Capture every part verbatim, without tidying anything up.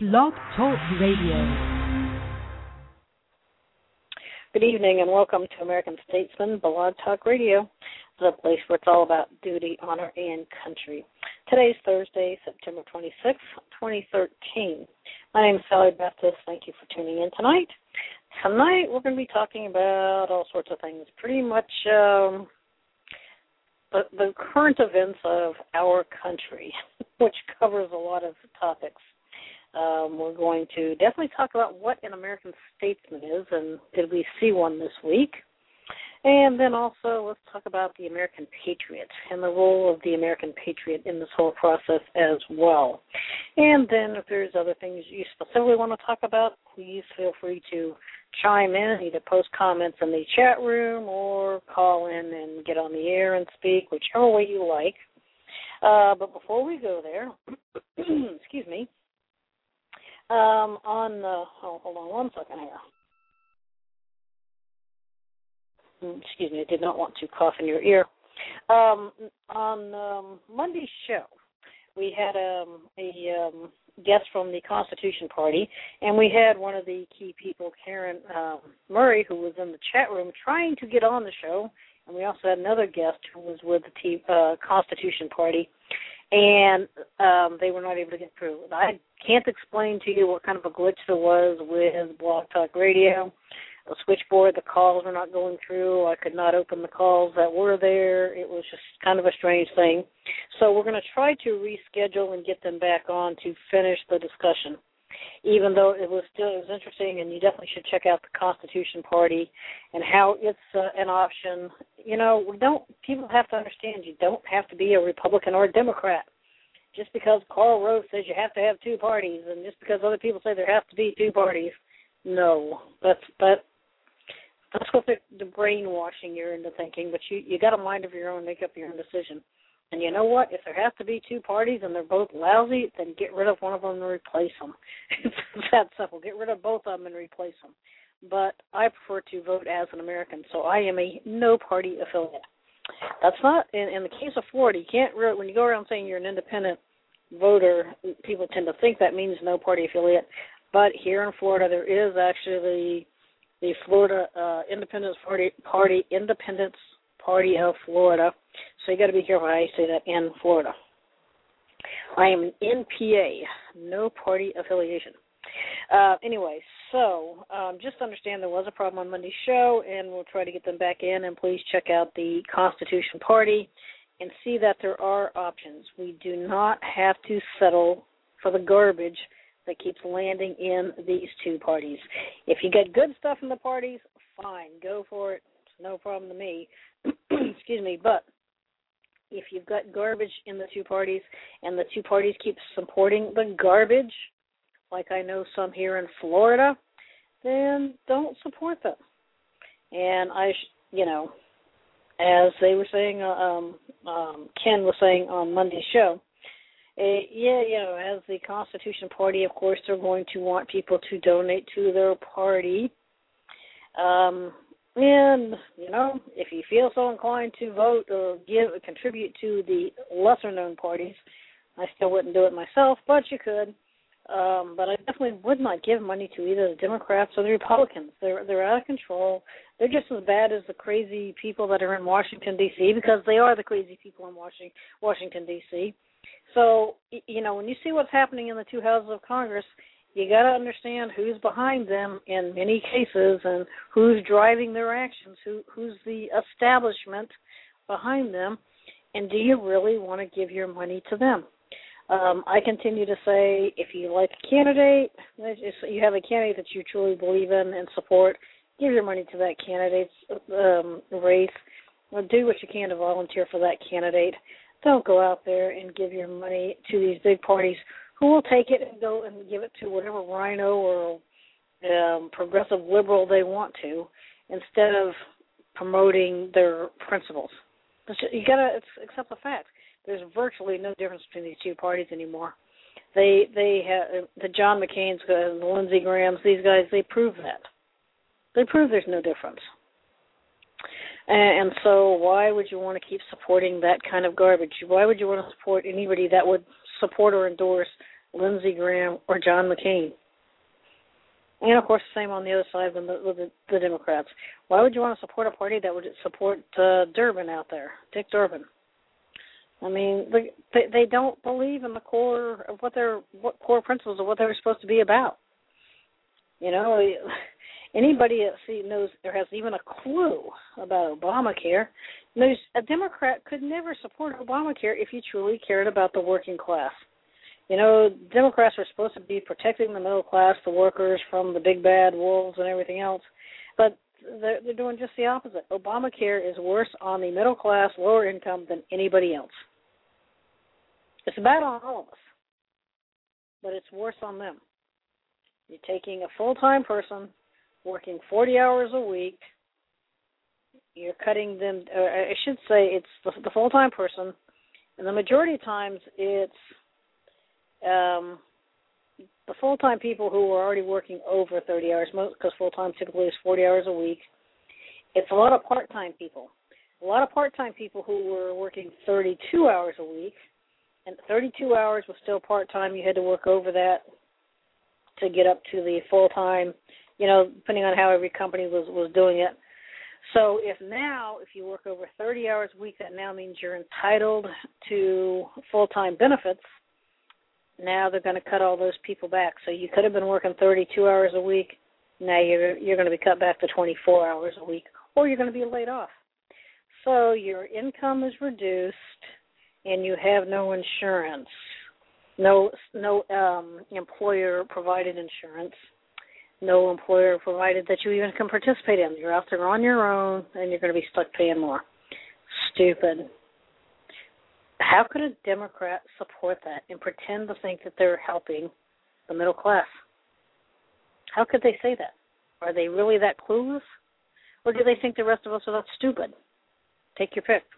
Blog Talk Radio. Good evening and welcome to American Statesman Blog Talk Radio, the place where it's all about duty, honor, and country. Today's Thursday, September twenty-sixth, twenty thirteen. My name is Sally Baptist. Thank you for tuning in tonight. Tonight we're going to be talking about all sorts of things, pretty much um, the, the current events of our country, which covers a lot of topics. Um, we're going to definitely talk about what an American statesman is, and did we see one this week? And then also let's talk about the American patriot and the role of the American patriot in this whole process as well. And then if there's other things you specifically want to talk about, please feel free to chime in, either post comments in the chat room or call in and get on the air and speak, whichever way you like. Uh, but before we go there, excuse me, Um, on the, oh, hold on one second here. Excuse me, I did not want to cough in your ear. Um, on um, Monday's show, we had um, a um, guest from the Constitution Party, and we had one of the key people, Karen um, Murray, who was in the chat room trying to get on the show, and we also had another guest who was with the T- uh, Constitution Party, and um, they were not able to get through. I can't explain to you what kind of a glitch there was with Blog Talk Radio. The switchboard, the calls were not going through. I could not open the calls that were there. It was just kind of a strange thing. So we're going to try to reschedule and get them back on to finish the discussion, even though it was still it was interesting, and you definitely should check out the Constitution Party and how it's uh, an option. You know, we don't. People have to understand you don't have to be a Republican or a Democrat. Just because Karl Rove says you have to have two parties, and just because other people say there have to be two parties, no, that's that. That's what the, the brainwashing you're into thinking. But you you got a mind of your own, make up your own decision. And you know what? If there have to be two parties and they're both lousy, then get rid of one of them and replace them. It's that simple. Get rid of both of them and replace them. But I prefer to vote as an American, so I am a no-party affiliate. That's not, in, in the case of Florida, you can't really, when you go around saying you're an independent voter, people tend to think that means no-party affiliate. But here in Florida, there is actually the, the Florida uh, Independence Party, Party, Independence Party of Florida. So you got to be careful how you say that, in Florida. I am an N P A, no party affiliation. Uh, anyway, so um, just understand there was a problem on Monday's show, and we'll try to get them back in. And please check out the Constitution Party and see that there are options. We do not have to settle for the garbage that keeps landing in these two parties. If you get good stuff in the parties, fine, go for it. It's no problem to me. Excuse me, but if you've got garbage in the two parties and the two parties keep supporting the garbage, like I know some here in Florida, then don't support them. And I, sh- you know, as they were saying, uh, um, um, Ken was saying on Monday's show, uh, yeah, you know, as the Constitution Party, of course, they're going to want people to donate to their party. Um, and, you know, if you feel so inclined to vote or give contribute to the lesser-known parties, I still wouldn't do it myself, but you could. Um, but I definitely would not give money to either the Democrats or the Republicans. They're they're out of control. They're just as bad as the crazy people that are in Washington, D C, because they are the crazy people in Washington, Washington D C. So, you know, when you see what's happening in the two houses of Congress, you got to understand who's behind them in many cases and who's driving their actions, who who's the establishment behind them, and do you really want to give your money to them? Um, I continue to say, if you like a candidate, if you have a candidate that you truly believe in and support, give your money to that candidate's um, race. Do what you can to volunteer for that candidate. Don't go out there and give your money to these big parties who will take it and go and give it to whatever rhino or um, progressive liberal they want to, instead of promoting their principles. You got to accept the fact. There's virtually no difference between these two parties anymore. They they have the John McCain's, uh, the Lindsey Graham's, these guys. They prove that. They prove there's no difference. And, and so, why would you want to keep supporting that kind of garbage? Why would you want to support anybody that would support or endorse Lindsey Graham, or John McCain. And, of course, the same on the other side with the, with the, the Democrats. Why would you want to support a party that would support uh, Durbin out there, Dick Durbin? I mean, they, they don't believe in the core of what their what core principles of what they were supposed to be about. You know, anybody that see, knows or has even a clue about Obamacare knows a Democrat could never support Obamacare if you truly cared about the working class. You know, Democrats are supposed to be protecting the middle class, the workers, from the big bad wolves and everything else, but they're, they're doing just the opposite. Obamacare is worse on the middle class, lower income than anybody else. It's bad on all of us, but it's worse on them. You're taking a full-time person, working forty hours a week, you're cutting them, uh, I should say it's the, the full-time person, and the majority of times it's Um, the full-time people who are already working over thirty hours, because full-time typically is forty hours a week. It's a lot of part-time people. A lot of part-time people who were working thirty-two hours a week, and thirty-two hours was still part-time. You had to work over that to get up to the full-time, you know, depending on how every company was, was doing it. So if now, if you work over thirty hours a week, that now means you're entitled to full-time benefits. Now they're going to cut all those people back. So you could have been working thirty-two hours a week. Now you're you're going to be cut back to twenty-four hours a week, or you're going to be laid off. So your income is reduced, and you have no insurance, no no um, employer provided insurance, no employer provided that you even can participate in. You're out there on your own, and you're going to be stuck paying more. Stupid. How could a Democrat support that and pretend to think that they're helping the middle class? How could they say that? Are they really that clueless? Or do they think the rest of us are that stupid? Take your pick.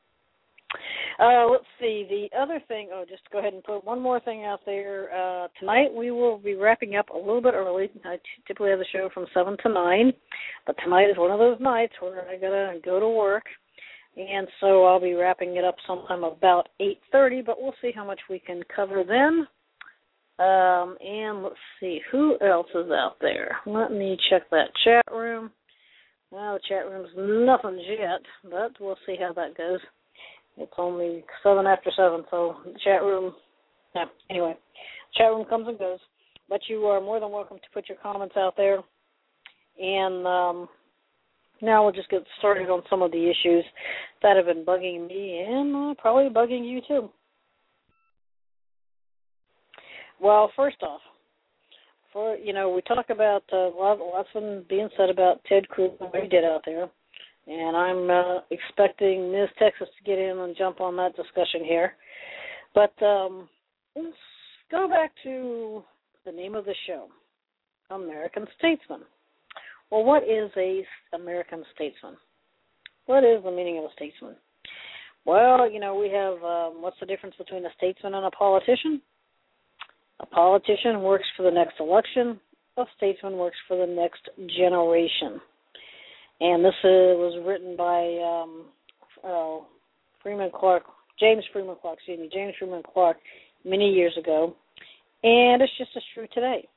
Uh, let's see. The other thing, oh, just go ahead and put one more thing out there. Uh, tonight we will be wrapping up a little bit early. I typically have the show from seven to nine, but tonight is one of those nights where I got to go to work. And so I'll be wrapping it up sometime about eight thirty, but we'll see how much we can cover then. Um, and let's see, who else is out there? Let me check that chat room. Well, the chat room's nothing yet, but we'll see how that goes. It's only seven after seven, so the chat room, yeah, anyway, chat room comes and goes. But you are more than welcome to put your comments out there. And um, now we'll just get started on some of the issues that have been bugging me and uh, probably bugging you too. Well, first off, for you know, we talk about uh, lots, lots been being said about Ted Cruz and what he did out there, and I'm uh, expecting Miz Texas to get in and jump on that discussion here. But um, let's go back to the name of the show, American Statesman. Well, what is a American statesman? What is the meaning of a statesman? Well, you know, we have, um, what's the difference between a statesman and a politician? A politician works for the next election. A statesman works for the next generation. And this uh, was written by um, uh, Freeman Clark, James Freeman Clark, excuse me, James Freeman Clark many years ago. And it's just as true today.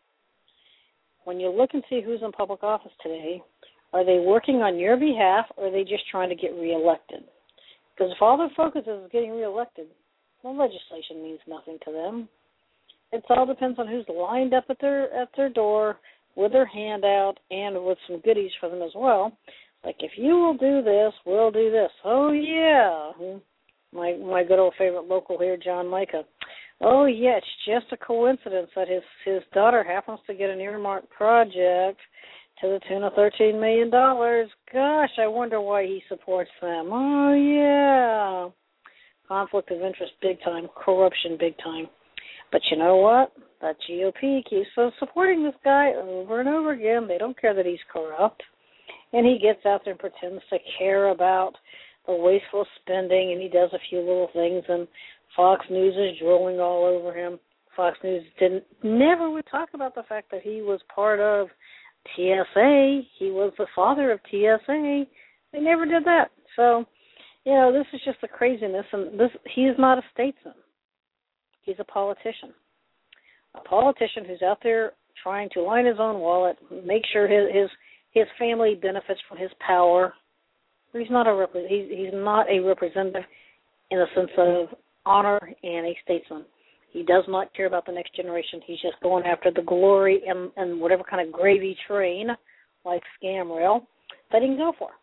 When you look and see who's in public office today, are they working on your behalf or are they just trying to get reelected? Because if all their focus is getting reelected, well, legislation means nothing to them. It all depends on who's lined up at their at their door with their hand out and with some goodies for them as well. Like, if you will do this, we'll do this. Oh, yeah. My, my good old favorite local here, John Micah. Oh, yeah, it's just a coincidence that his, his daughter happens to get an earmarked project to the tune of thirteen million dollars. Gosh, I wonder why he supports them. Oh, yeah. Conflict of interest big time, corruption big time. But you know what? That G O P keeps supporting this guy over and over again. They don't care that he's corrupt. And he gets out there and pretends to care about the wasteful spending, and he does a few little things, and Fox News is drooling all over him. Fox News didn't never would talk about the fact that he was part of T S A. He was the father of T S A. They never did that. So, you know, this is just the craziness, and this he's not a statesman. He's a politician. a politician who's out there trying to line his own wallet, make sure his his, his family benefits from his power. He's not a rep- he's, he's not a representative in the sense of honor and a statesman. He does not care about the next generation. He's just going after the glory and, and whatever kind of gravy train, like scam rail, that he can go for.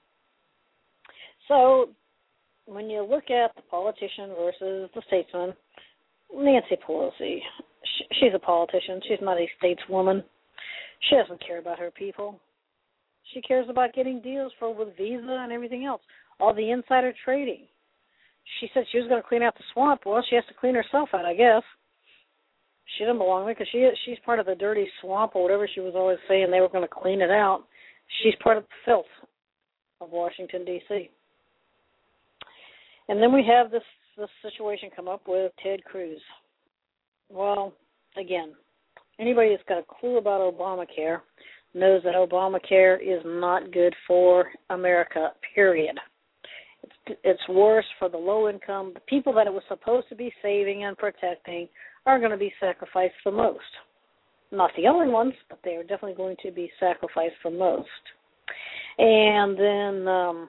So when you look at the politician versus the statesman, Nancy Pelosi, she, she's a politician. She's not a stateswoman. She doesn't care about her people. She cares about getting deals for with Visa and everything else, all the insider trading. She said she was going to clean out the swamp. Well, she has to clean herself out, I guess. She doesn't belong there because she, she's part of the dirty swamp or whatever she was always saying they were going to clean it out. She's part of the filth of Washington, D C And then we have this, this situation come up with Ted Cruz. Well, again, anybody that's got a clue about Obamacare knows that Obamacare is not good for America, period. It's, it's worse for the low income. The people that it was supposed to be saving and protecting are going to be sacrificed the most. Not the only ones, but they are definitely going to be sacrificed the most. And then um,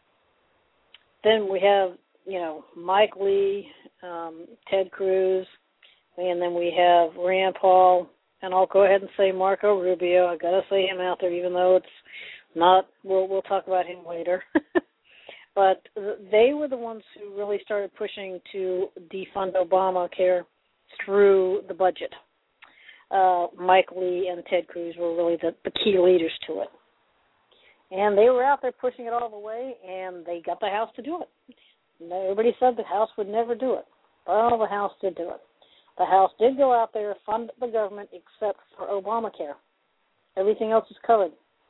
then we have, you know, Mike Lee, um, Ted Cruz, and then we have Rand Paul, and I'll go ahead and say Marco Rubio. I got to say him out there, even though it's not. We'll we'll talk about him later. But they were the ones who really started pushing to defund Obamacare through the budget. Uh, Mike Lee and Ted Cruz were really the, the key leaders to it. And they were out there pushing it all the way, and they got the House to do it. And everybody said the House would never do it. Well, the House did do it. The House did go out there, fund the government, except for Obamacare. Everything else is covered.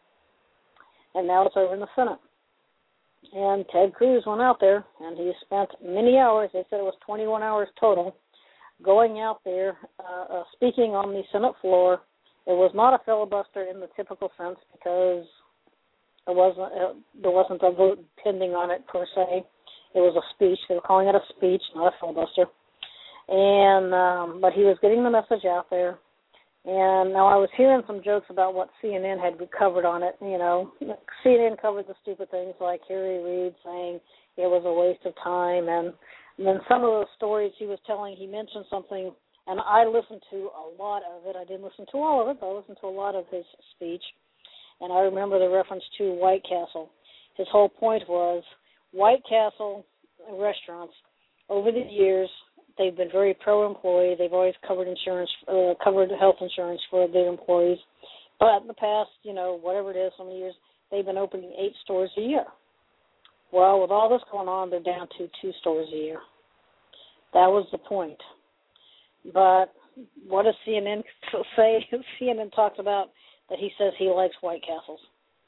And now it's over in the Senate. And Ted Cruz went out there, and he spent many hours, they said it was twenty-one hours total, going out there, uh, uh, speaking on the Senate floor. It was not a filibuster in the typical sense because it wasn't, uh, there wasn't a vote pending on it per se. It was a speech. They were calling it a speech, not a filibuster. And um, but he was getting the message out there. And now I was hearing some jokes about what C N N had covered on it. You know, C N N covered the stupid things like Harry Reid saying it was a waste of time. And, and then some of those stories he was telling, he mentioned something, and I listened to a lot of it. I didn't listen to all of it, but I listened to a lot of his speech. And I remember the reference to White Castle. His whole point was White Castle restaurants, over the years, they've been very pro-employee. They've always covered insurance, uh, covered health insurance for their employees. But in the past, you know, whatever it is, so many years, they've been opening eight stores a year. Well, with all this going on, they're down to two stores a year. That was the point. But what does C N N say? C N N talks about that he says he likes White Castles.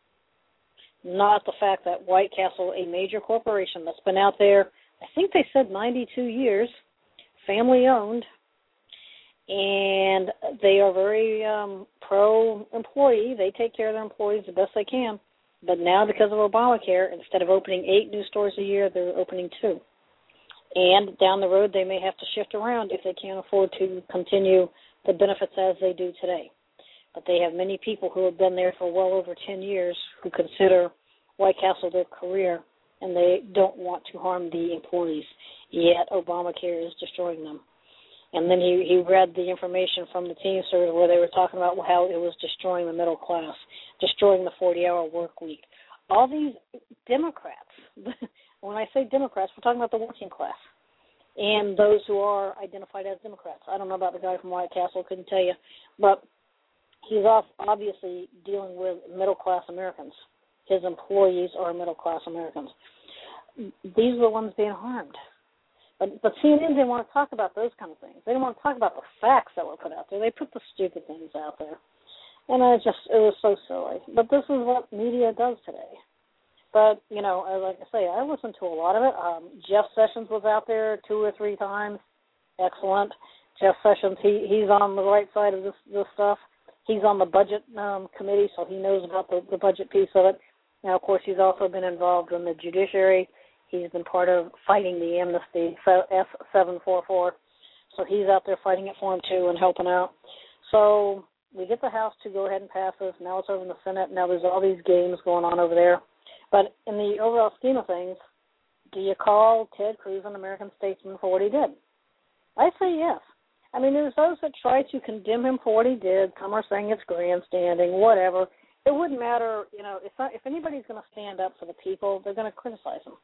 Not the fact that White Castle, a major corporation that's been out there, I think they said ninety-two years, family-owned, and they are very um, pro-employee. They take care of their employees the best they can. But now, because of Obamacare, instead of opening eight new stores a year, they're opening two. And down the road, they may have to shift around if they can't afford to continue the benefits as they do today. But they have many people who have been there for well over ten years who consider White Castle their career, and they don't want to harm the employees, yet Obamacare is destroying them. And then he, he read the information from the Teamsters where they were talking about how it was destroying the middle class, destroying the forty-hour work week. All these Democrats, when I say Democrats, we're talking about the working class and those who are identified as Democrats. I don't know about the guy from White Castle, couldn't tell you, but he's obviously dealing with middle-class Americans. His employees are middle-class Americans. These are the ones being harmed. But, but C N N didn't want to talk about those kind of things. They didn't want to talk about the facts that were put out there. They put the stupid things out there. And I just, it was so silly. But this is what media does today. But, you know, like I say, I listened to a lot of it. Um, Jeff Sessions was out there two or three times. Excellent. Jeff Sessions, he, he's on the right side of this, this stuff. He's on the budget um, committee, so he knows about the, the budget piece of it. Now, of course, he's also been involved in the judiciary. He's been part of fighting the amnesty, S seven forty-four. So he's out there fighting it for him, too, and helping out. So we get the House to go ahead and pass this. Now it's over in the Senate. Now there's all these games going on over there. But in the overall scheme of things, do you call Ted Cruz an American statesman for what he did? I say yes. I mean, there's those that try to condemn him for what he did. Some are saying it's grandstanding, whatever. It wouldn't matter, you know, if if anybody's going to stand up for the people, they're going to criticize him.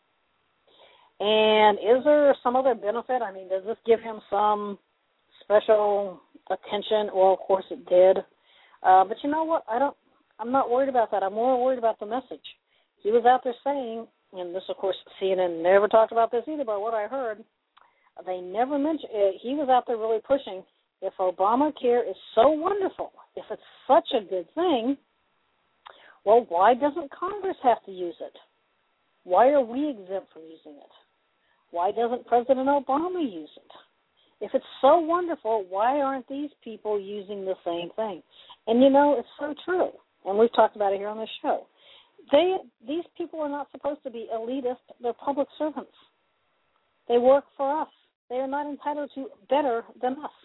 And is there some other benefit? I mean, does this give him some special attention? Well, of course it did. Uh, but you know what? I don't. I'm not worried about that. I'm more worried about the message. He was out there saying, and this, of course, C N N never talked about this either, but what I heard, they never mentioned it. He was out there really pushing, if Obamacare is so wonderful, if it's such a good thing, well, why doesn't Congress have to use it? Why are we exempt from using it? Why doesn't President Obama use it? If it's so wonderful, why aren't these people using the same thing? And, you know, it's so true, and we've talked about it here on the show. They, these people are not supposed to be elitist. They're public servants. They work for us. They are not entitled to better than us.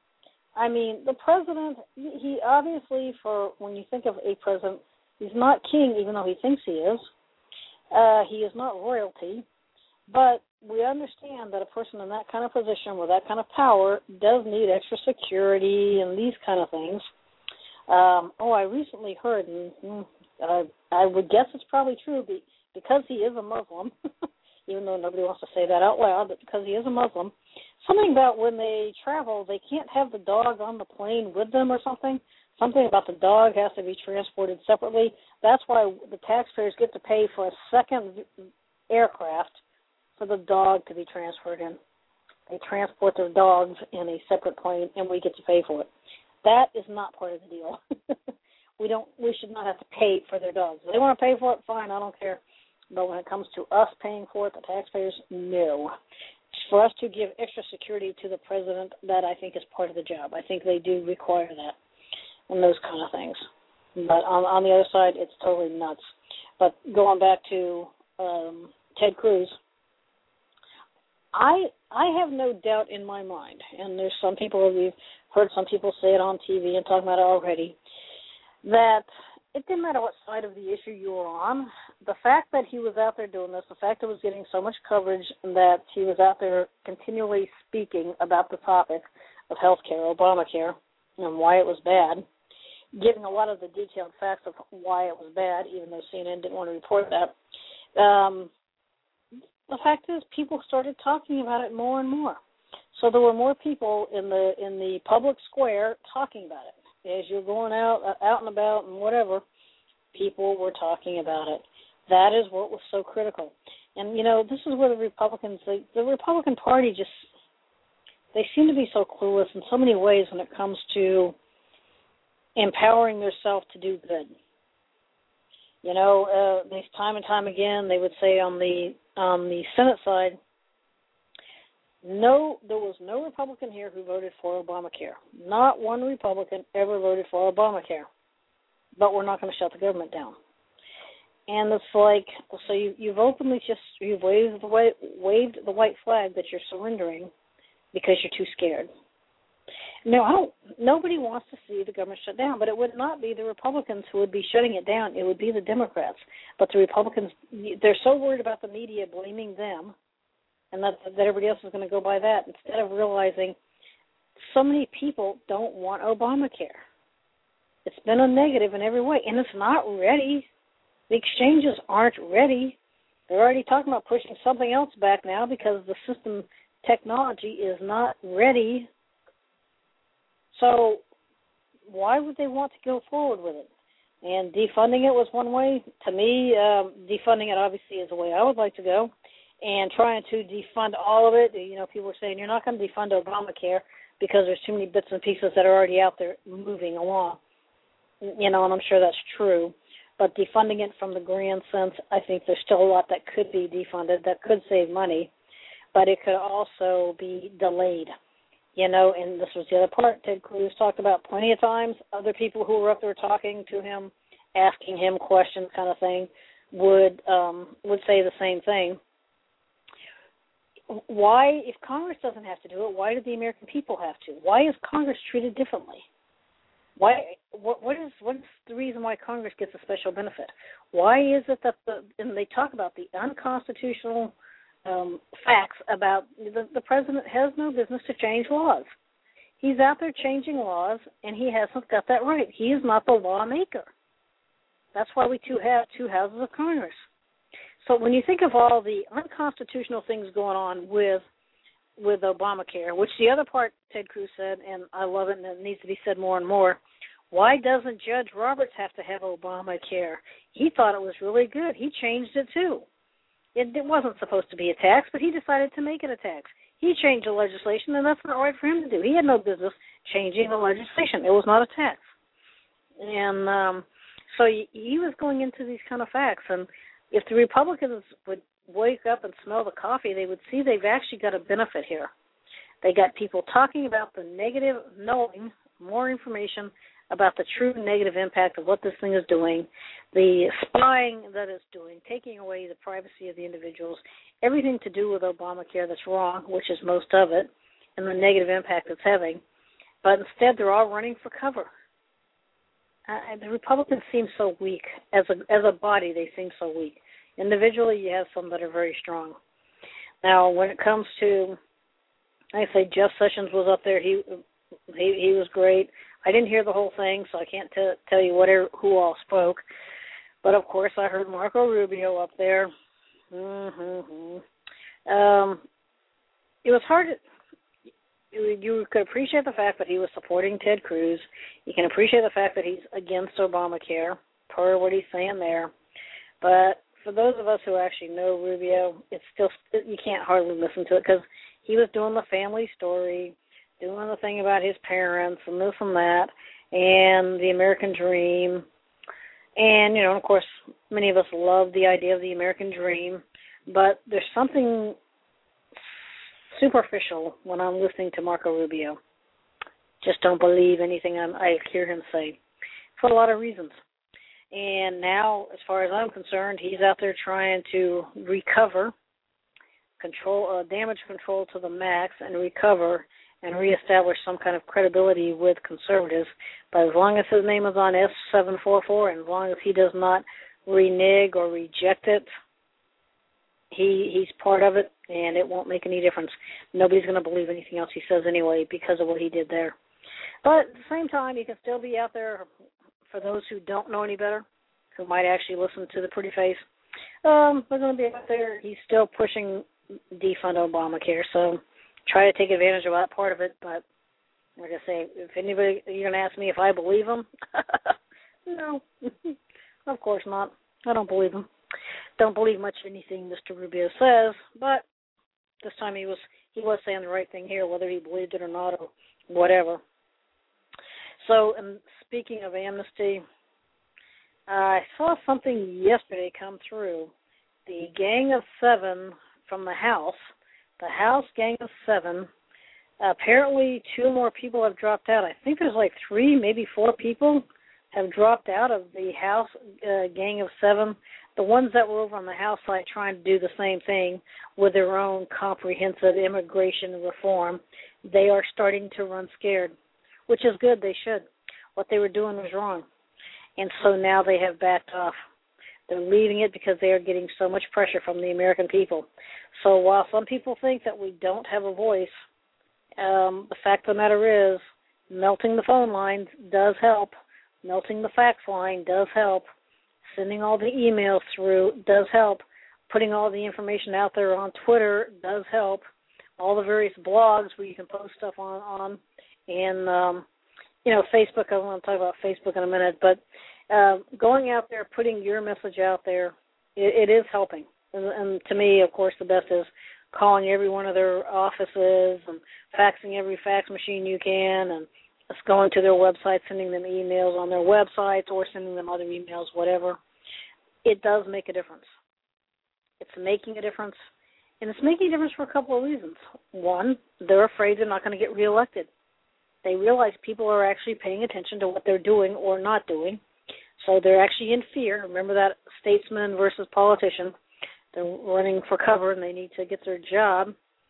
I mean, the president, he obviously, for when you think of a president, he's not king, even though he thinks he is. Uh, he is not royalty. But we understand that a person in that kind of position with that kind of power does need extra security and these kind of things. Um, oh, I recently heard, and uh, I would guess it's probably true, because he is a Muslim, even though nobody wants to say that out loud, but because he is a Muslim, something about when they travel, they can't have the dog on the plane with them or something. Something about the dog has to be transported separately. That's why the taxpayers get to pay for a second aircraft for the dog to be transferred in. They transport their dogs in a separate plane, and we get to pay for it. That is not part of the deal. we don't. We should not have to pay for their dogs. If they want to pay for it, fine, I don't care. But when it comes to us paying for it, the taxpayers, no. For us to give extra security to the president, that I think is part of the job. I think they do require that and those kind of things. But on, on the other side, it's totally nuts. But going back to um, Ted Cruz, I I have no doubt in my mind, and there's some people, we've heard some people say it on T V and talking about it already, that it didn't matter what side of the issue you were on. The fact that he was out there doing this, the fact that it was getting so much coverage, and that he was out there continually speaking about the topic of health care, Obamacare, and why it was bad, giving a lot of the detailed facts of why it was bad, even though C N N didn't want to report that. Um, the fact is, people started talking about it more and more. So there were more people in the in the public square talking about it. As you're going out out and about and whatever, people were talking about it. That is what was so critical. And, you know, this is where the Republicans, the, the Republican Party just, they seem to be so clueless in so many ways when it comes to empowering themselves to do good. You know, uh, they, time and time again, they would say on the on the Senate side, no, there was no Republican here who voted for Obamacare. Not one Republican ever voted for Obamacare. But we're not going to shut the government down. And it's like, so you, you've openly just, you've waved the, white, waved the white flag that you're surrendering because you're too scared. No, I don't, nobody wants to see the government shut down, but it would not be the Republicans who would be shutting it down. It would be the Democrats. But the Republicans, they're so worried about the media blaming them and that, that everybody else is going to go by that, instead of realizing so many people don't want Obamacare. It's been a negative in every way, and it's not ready. The exchanges aren't ready. They're already talking about pushing something else back now because the system technology is not ready. So why would they want to go forward with it? And defunding it was one way. To me, um, defunding it obviously is the way I would like to go. And trying to defund all of it, you know, people are saying you're not going to defund Obamacare because there's too many bits and pieces that are already out there moving along. You know, and I'm sure that's true. But defunding it from the grand sense, I think there's still a lot that could be defunded, that could save money, but it could also be delayed. You know, and this was the other part Ted Cruz talked about plenty of times. Other people who were up there talking to him, asking him questions kind of thing, would um, would say the same thing. why, if Congress doesn't have to do it, why do the American people have to? Why is Congress treated differently? Why? What, what is what is the reason why Congress gets a special benefit? Why is it that the and they talk about the unconstitutional um, facts about the, the president has no business to change laws. He's out there changing laws, and he hasn't got that right. He is not the lawmaker. That's why we two have two houses of Congress. So when you think of all the unconstitutional things going on with with Obamacare, which the other part Ted Cruz said, and I love it, and it needs to be said more and more, why doesn't Judge Roberts have to have Obamacare? He thought it was really good. He changed it too. It, it wasn't supposed to be a tax, but he decided to make it a tax. He changed the legislation, and that's not right for him to do. He had no business changing the legislation. It was not a tax. And um, so he, he was going into these kind of facts. And if the Republicans would wake up and smell the coffee, they would see they've actually got a benefit here. They got people talking about the negative, knowing more information about the true negative impact of what this thing is doing, the spying that it's doing, taking away the privacy of the individuals, everything to do with Obamacare that's wrong, which is most of it, and the negative impact it's having. But instead, they're all running for cover. Uh, the Republicans seem so weak. As a as a body, they seem so weak. Individually, you have some that are very strong. Now, when it comes to, like I say, Jeff Sessions was up there. He he, he was great. I didn't hear the whole thing, so I can't t- tell you what er, who all spoke. But, of course, I heard Marco Rubio up there. Mm-hmm. Um, it was hard to, you, you could appreciate the fact that he was supporting Ted Cruz. You can appreciate the fact that he's against Obamacare, per what he's saying there. But for those of us who actually know Rubio, it's still, you can't hardly listen to it because he was doing the family story, doing the thing about his parents and this and that, and the American dream. And, you know, of course, many of us love the idea of the American dream, but there's something superficial when I'm listening to Marco Rubio. Just don't believe anything I'm, I hear him say for a lot of reasons. And now, as far as I'm concerned, he's out there trying to recover, control, uh, damage control to the max, and recover and reestablish some kind of credibility with conservatives. But as long as his name is on S seven forty-four, and as long as he does not renege or reject it, he he's part of it, and it won't make any difference. Nobody's going to believe anything else he says anyway because of what he did there. But at the same time, he can still be out there for those who don't know any better, who might actually listen to the pretty face. Um, they're going to be out there. He's still pushing defund Obamacare, so try to take advantage of that part of it. But like I say, if anybody, you're going to ask me if I believe him? No, of course not. I don't believe him. Don't believe much of anything Mister Rubio says, but this time he was he was saying the right thing here, whether he believed it or not or whatever. So, and speaking of amnesty, I saw something yesterday come through. The Gang of Seven from the House, the House Gang of Seven, apparently two more people have dropped out. I think there's like three, maybe four people have dropped out of the House uh, Gang of Seven. The ones that were over on the House side trying to do the same thing with their own comprehensive immigration reform, they are starting to run scared, which is good. They should. What they were doing was wrong. And so now they have backed off. They're leaving it because they are getting so much pressure from the American people. So while some people think that we don't have a voice, um, the fact of the matter is melting the phone lines does help. Melting the fax line does help. Sending all the emails through does help. Putting all the information out there on Twitter does help. All the various blogs where you can post stuff on, on and, um, you know, Facebook. I want to talk about Facebook in a minute, but uh, going out there, putting your message out there, it, it is helping. And, and to me, of course, the best is calling every one of their offices and faxing every fax machine you can, and just going to their website, sending them emails on their websites or sending them other emails, whatever. It does make a difference. It's making a difference, and it's making a difference for a couple of reasons. One, they're afraid they're not going to get reelected. They realize people are actually paying attention to what they're doing or not doing, so they're actually in fear. Remember that statesman versus politician. They're running for cover, and they need to get their job.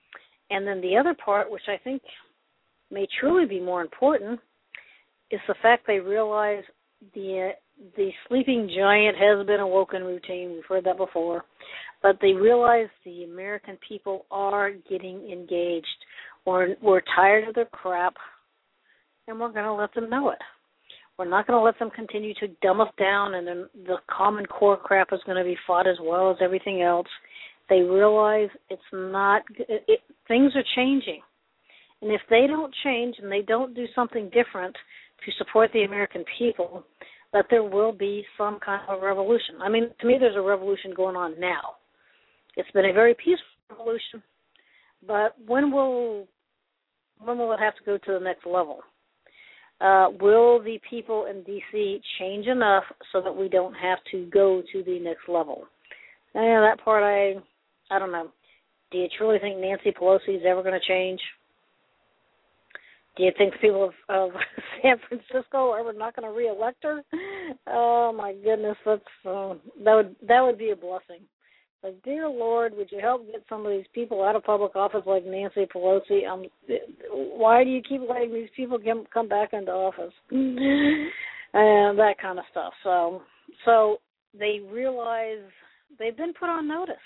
And then the other part, which I think may truly be more important, is the fact they realize the uh, the sleeping giant has been awoken routine. We've heard that before. But they realize the American people are getting engaged. We're, we're tired of their crap, and we're going to let them know it. We're not going to let them continue to dumb us down, and then the Common Core crap is going to be fought as well as everything else. They realize it's not, it, it, things are changing. And if they don't change and they don't do something different to support the American people, that there will be some kind of a revolution. I mean, to me, there's a revolution going on now. It's been a very peaceful revolution, but when will when will it have to go to the next level? Uh, will the people in D C change enough so that we don't have to go to the next level? And that part, I I don't know. Do you truly think Nancy Pelosi is ever going to change? Do you think the people of, of San Francisco are ever not going to reelect her? Oh my goodness, that's uh, that would that would be a blessing. But dear Lord, would you help get some of these people out of public office like Nancy Pelosi? Um, why do you keep letting these people come come back into office? And that kind of stuff. So, so they realize they've been put on notice.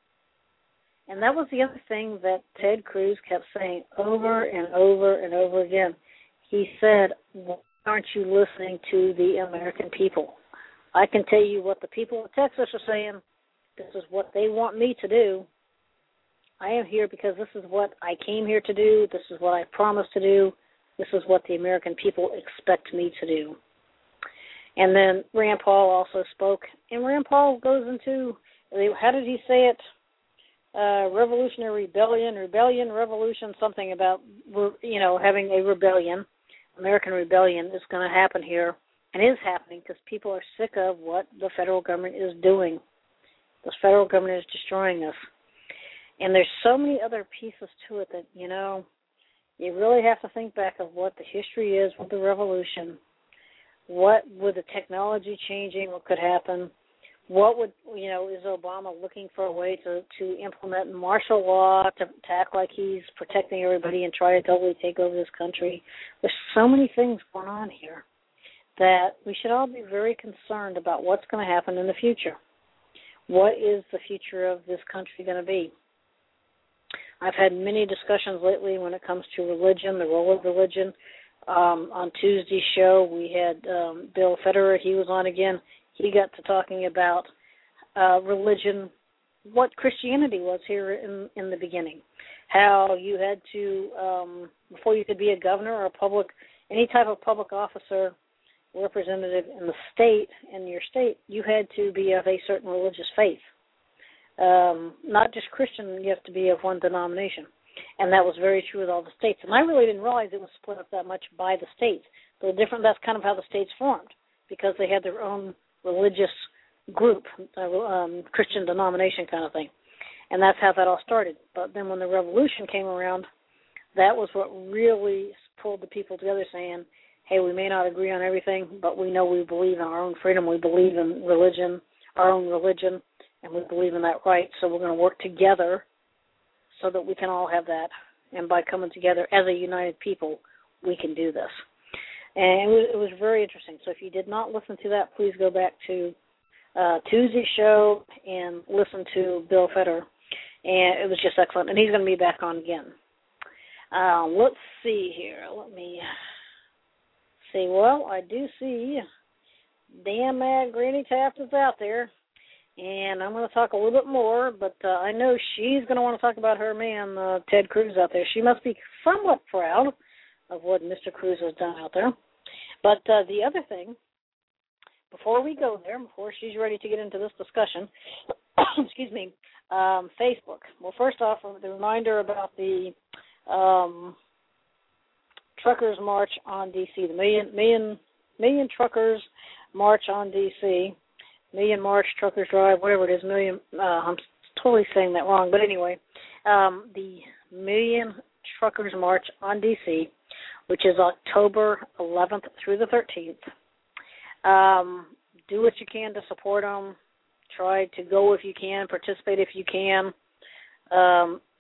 And that was the other thing that Ted Cruz kept saying over and over and over again. He said, why aren't you listening to the American people? I can tell you what the people of Texas are saying. This is what they want me to do. I am here because this is what I came here to do. This is what I promised to do. This is what the American people expect me to do. And then Rand Paul also spoke. And Rand Paul goes into, how did he say it? Uh, revolutionary rebellion, rebellion, revolution, something about, you know, having a rebellion, American rebellion is going to happen here, and is happening because people are sick of what the federal government is doing. The federal government is destroying us. And there's so many other pieces to it that, you know, you really have to think back of what the history is with the revolution. What with the technology changing, what could happen? What would, you know, is Obama looking for a way to, to implement martial law, to, to act like he's protecting everybody and try to totally take over this country? There's so many things going on here that we should all be very concerned about what's going to happen in the future. What is the future of this country going to be? I've had many discussions lately when it comes to religion, the role of religion. Um, on Tuesday's show, we had um, Bill Federer. He was on again. He got to talking about uh, religion, what Christianity was here in, in the beginning, how you had to, um, before you could be a governor or a public, any type of public officer, representative in the state, in your state, you had to be of a certain religious faith. Um, not just Christian, you have to be of one denomination. And that was very true with all the states. And I really didn't realize it was split up that much by the states. The different, that's kind of how the states formed, because they had their own religious group, uh, um, Christian denomination kind of thing. And that's how that all started. But then when the revolution came around, that was what really pulled the people together, saying, hey, we may not agree on everything, but we know we believe in our own freedom. We believe in religion, our own religion, and we believe in that right. So we're going to work together so that we can all have that. And by coming together as a united people, we can do this. And it was, it was very interesting. So if you did not listen to that, please go back to uh, Tuesday's show and listen to Bill Federer. And it was just excellent. And he's going to be back on again. Uh, let's see here. Let me see. Well, I do see damn mad Granny Taft is out there. And I'm going to talk a little bit more, but uh, I know she's going to want to talk about her man, uh, Ted Cruz, out there. She must be somewhat proud of what Mister Cruz has done out there. But uh, the other thing, before we go there, before she's ready to get into this discussion, excuse me, um, Facebook. Well, first off, the reminder about the um, Truckers March on D C, the Million Million Million Truckers March on D C, Million March, Truckers Drive, whatever it is, Million, uh, I'm totally saying that wrong, but anyway, um, the Million Truckers March on D C, which is October eleventh through the thirteenth. Um, do what you can to support them. Try to go if you can, participate if you can. Um,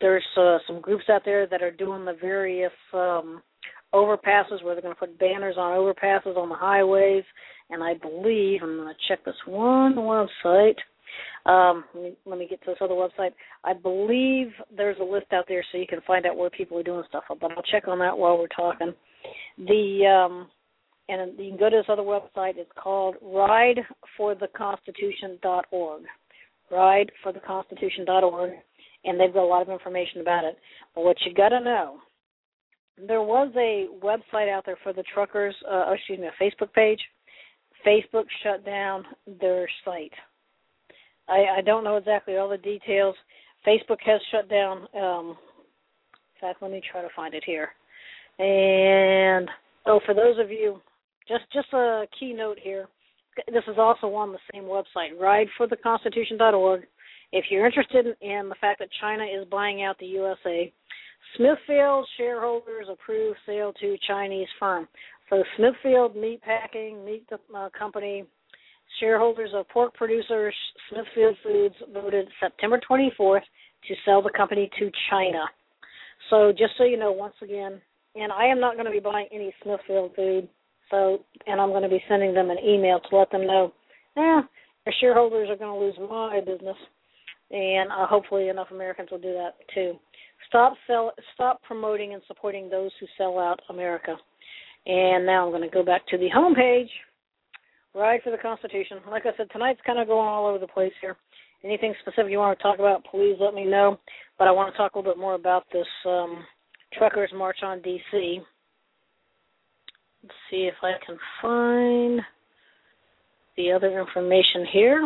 there's uh, some groups out there that are doing the various um, overpasses where they're going to put banners on overpasses on the highways. And I believe, I'm going to check this one website. Um, let me, let me get to this other website. I believe there's a list out there so you can find out where people are doing stuff. But I'll check on that while we're talking. The um, and you can go to this other website. It's called ride for the constitution dot org. ride for the constitution dot org, and they've got a lot of information about it. But what you got to know, there was a website out there for the truckers. Uh, oh, excuse me, a Facebook page. Facebook shut down their site. I, I don't know exactly all the details. Facebook has shut down. Um, in fact, let me try to find it here. And so for those of you, just just a keynote here. This is also on the same website, ride for the constitution dot org. If you're interested in the fact that China is buying out the U S A, Smithfield shareholders approve sale to Chinese firm. So Smithfield Meatpacking, Meat uh, Company, shareholders of pork producer Smithfield Foods voted September twenty-fourth to sell the company to China. So just so you know, once again, and I am not going to be buying any Smithfield food, so and I'm going to be sending them an email to let them know, eh, their shareholders are going to lose my business, and uh, hopefully enough Americans will do that too. Stop sell, stop promoting and supporting those who sell out America. And now I'm going to go back to the home page. Ride for the Constitution. Like I said, tonight's kind of going all over the place here. Anything specific you want to talk about, please let me know. But I want to talk a little bit more about this um, Truckers March on D C. Let's see if I can find the other information here.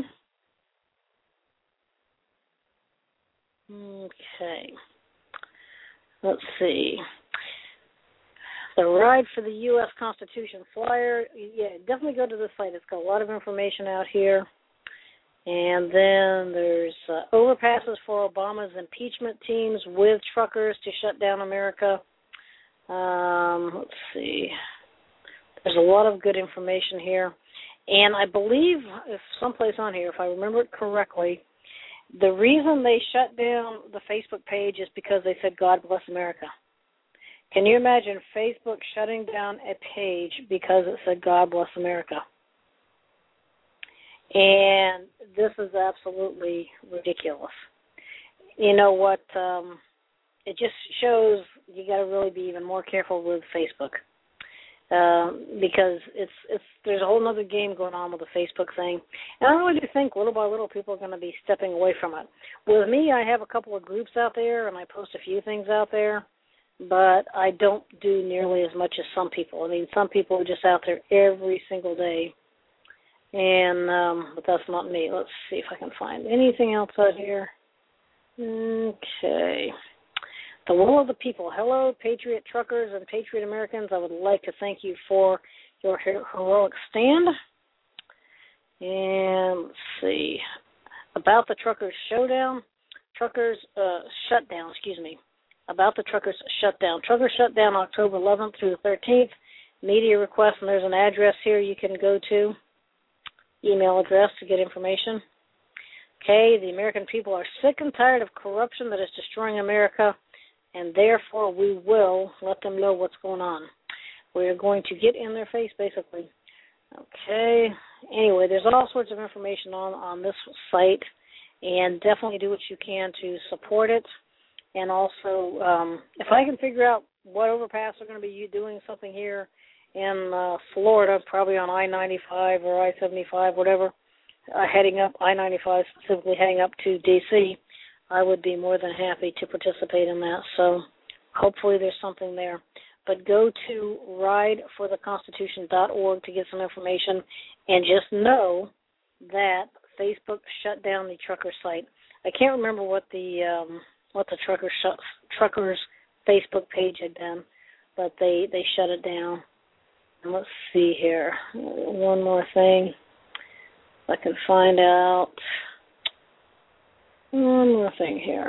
Okay. Let's see. The Ride for the U S Constitution flyer. Yeah, definitely go to this site. It's got a lot of information out here. And then there's uh, overpasses for Obama's impeachment teams with truckers to shut down America. Um, let's see. There's a lot of good information here. And I believe, if someplace on here, if I remember it correctly, the reason they shut down the Facebook page is because they said, God bless America. Can you imagine Facebook shutting down a page because it said, God bless America? And this is absolutely ridiculous. You know what? Um, it just shows you got to really be even more careful with Facebook. Um, because it's it's there's a whole other game going on with the Facebook thing. And I really do think little by little people are going to be stepping away from it. With me, I have a couple of groups out there, and I post a few things out there, but I don't do nearly as much as some people. I mean, some people are just out there every single day, and um, but that's not me. Let's see if I can find anything else out here. Okay. The will of the people. Hello, Patriot truckers and Patriot Americans. I would like to thank you for your heroic stand. And let's see. About the truckers showdown. Truckers uh, shutdown, excuse me. About the truckers shutdown. Truckers shutdown October eleventh through the thirteenth. Media request, and there's an address here you can go to. Email address to get information. Okay, the American people are sick and tired of corruption that is destroying America, and therefore we will let them know what's going on. We're going to get in their face, basically. Okay. Anyway, there's all sorts of information on, on this site, and definitely do what you can to support it. And also, um, if I can figure out what overpass are going to be doing something here in uh, Florida, probably on I ninety-five or I seventy-five, whatever, uh, heading up, I ninety-five specifically heading up to D C, I would be more than happy to participate in that. So hopefully there's something there. But go to ride for the constitution dot org to get some information, and just know that Facebook shut down the trucker site. I can't remember what the um, what the trucker sh- truckers Facebook page had been, but they, they shut it down. And let's see here. One more thing. If I can find out. One more thing here.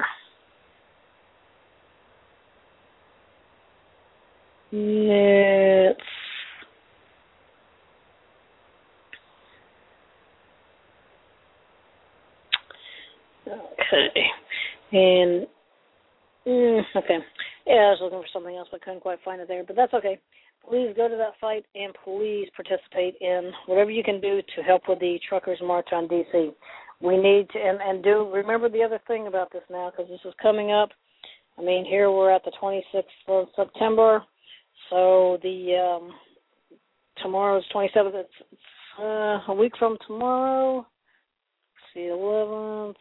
Let's okay. And Mm, okay. Yeah, I was looking for something else, but couldn't quite find it there. But that's okay. Please go to that fight and please participate in whatever you can do to help with the Truckers March on D C. We need to, and, and do, remember the other thing about this now, because this is coming up. I mean, here we're at the twenty-sixth of September, so the, um, tomorrow's twenty-seventh, it's, it's uh, a week from tomorrow. Let's see, eleventh.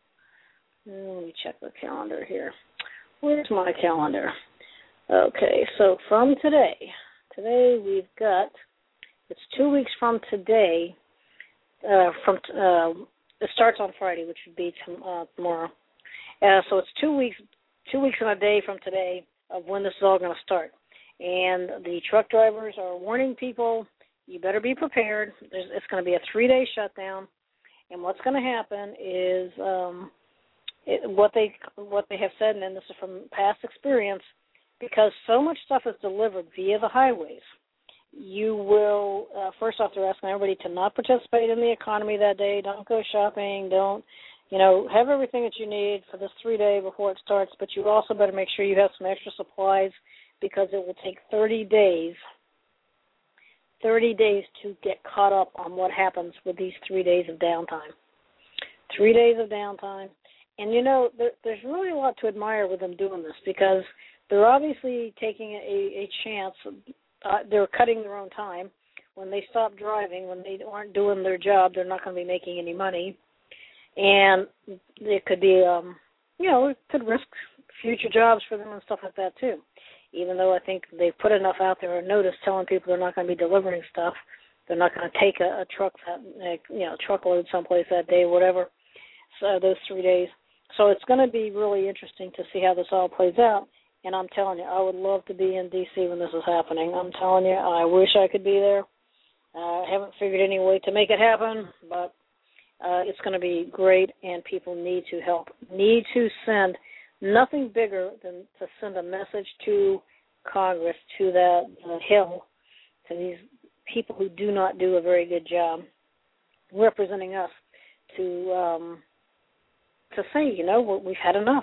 Let me check the calendar here. Where's my calendar? Okay, so from today, today we've got, it's two weeks from today, uh, from uh, it starts on Friday, which would be t- uh, tomorrow. Uh, so it's two weeks, two weeks and a day from today of when this is all going to start. And the truck drivers are warning people, you better be prepared. There's, it's going to be a three-day shutdown. And what's going to happen is um, it, what they what they have said, and this is from past experience, because so much stuff is delivered via the highways, you will, uh, first off, they're asking everybody to not participate in the economy that day. Don't go shopping. Don't, you know, have everything that you need for this three-day before it starts, but you also better make sure you have some extra supplies because it will take thirty days, thirty days to get caught up on what happens with these three days of downtime. Three days of downtime. And, you know, there, there's really a lot to admire with them doing this because they're obviously taking a, a chance. Uh, they're cutting their own time. When they stop driving, when they aren't doing their job, they're not going to be making any money. And it could be, um, you know, it could risk future jobs for them and stuff like that, too. Even though I think they've put enough out there, a notice telling people they're not going to be delivering stuff. They're not going to take a, a truck, that, you know, truckload someplace that day, whatever, so those three days. So it's going to be really interesting to see how this all plays out. And I'm telling you, I would love to be in D C when this is happening. I'm telling you, I wish I could be there. Uh, I haven't figured any way to make it happen, but uh, it's going to be great, and people need to help, need to send nothing bigger than to send a message to Congress, to that uh, Hill, to these people who do not do a very good job representing us, to um, to say, you know, we've had enough.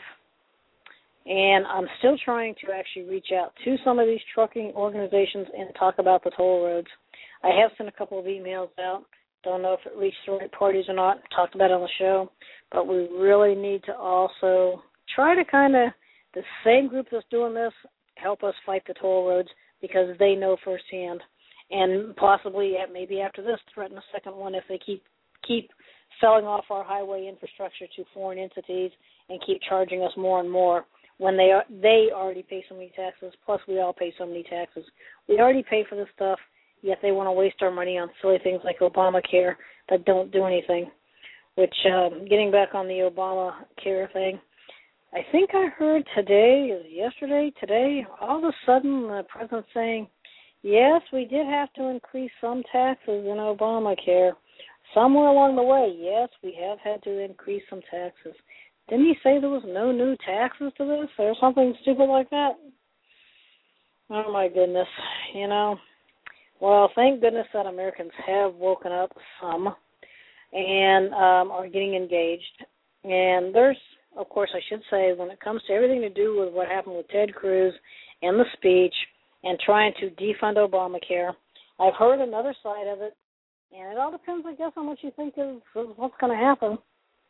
And I'm still trying to actually reach out to some of these trucking organizations and talk about the toll roads. I have sent a couple of emails out. Don't know if it reached the right parties or not. Talked about it on the show. But we really need to also try to kind of, the same group that's doing this, help us fight the toll roads because they know firsthand. And possibly, maybe after this, threaten a second one if they keep keep selling off our highway infrastructure to foreign entities and keep charging us more and more. When they are, they already pay so many taxes, plus we all pay so many taxes. We already pay for this stuff, yet they want to waste our money on silly things like Obamacare that don't do anything. Which, um, getting back on the Obamacare thing, I think I heard today, yesterday, today, all of a sudden the president's saying, yes, we did have to increase some taxes in Obamacare. Somewhere along the way, yes, we have had to increase some taxes. Didn't he say there was no new taxes to this or something stupid like that? Oh, my goodness, you know. Well, thank goodness that Americans have woken up some and um, are getting engaged. And there's, of course, I should say, when it comes to everything to do with what happened with Ted Cruz and the speech and trying to defund Obamacare, I've heard another side of it, and it all depends, I guess, on what you think of what's going to happen.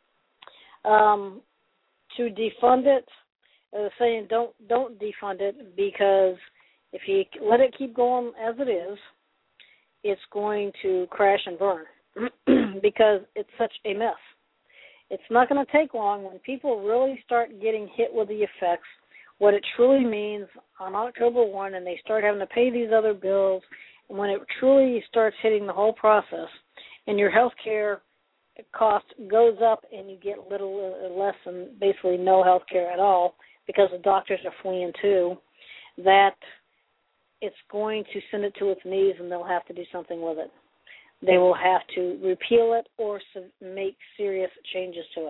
Um, to defund it, uh, saying don't don't defund it because if you let it keep going as it is, it's going to crash and burn because it's such a mess. It's not going to take long when people really start getting hit with the effects, what it truly means on October first, and they start having to pay these other bills, and when it truly starts hitting the whole process, and your health care cost goes up and you get little uh, less than basically no health care at all because the doctors are fleeing too, that it's going to send it to its knees and they'll have to do something with it. They will have to repeal it or make serious changes to it.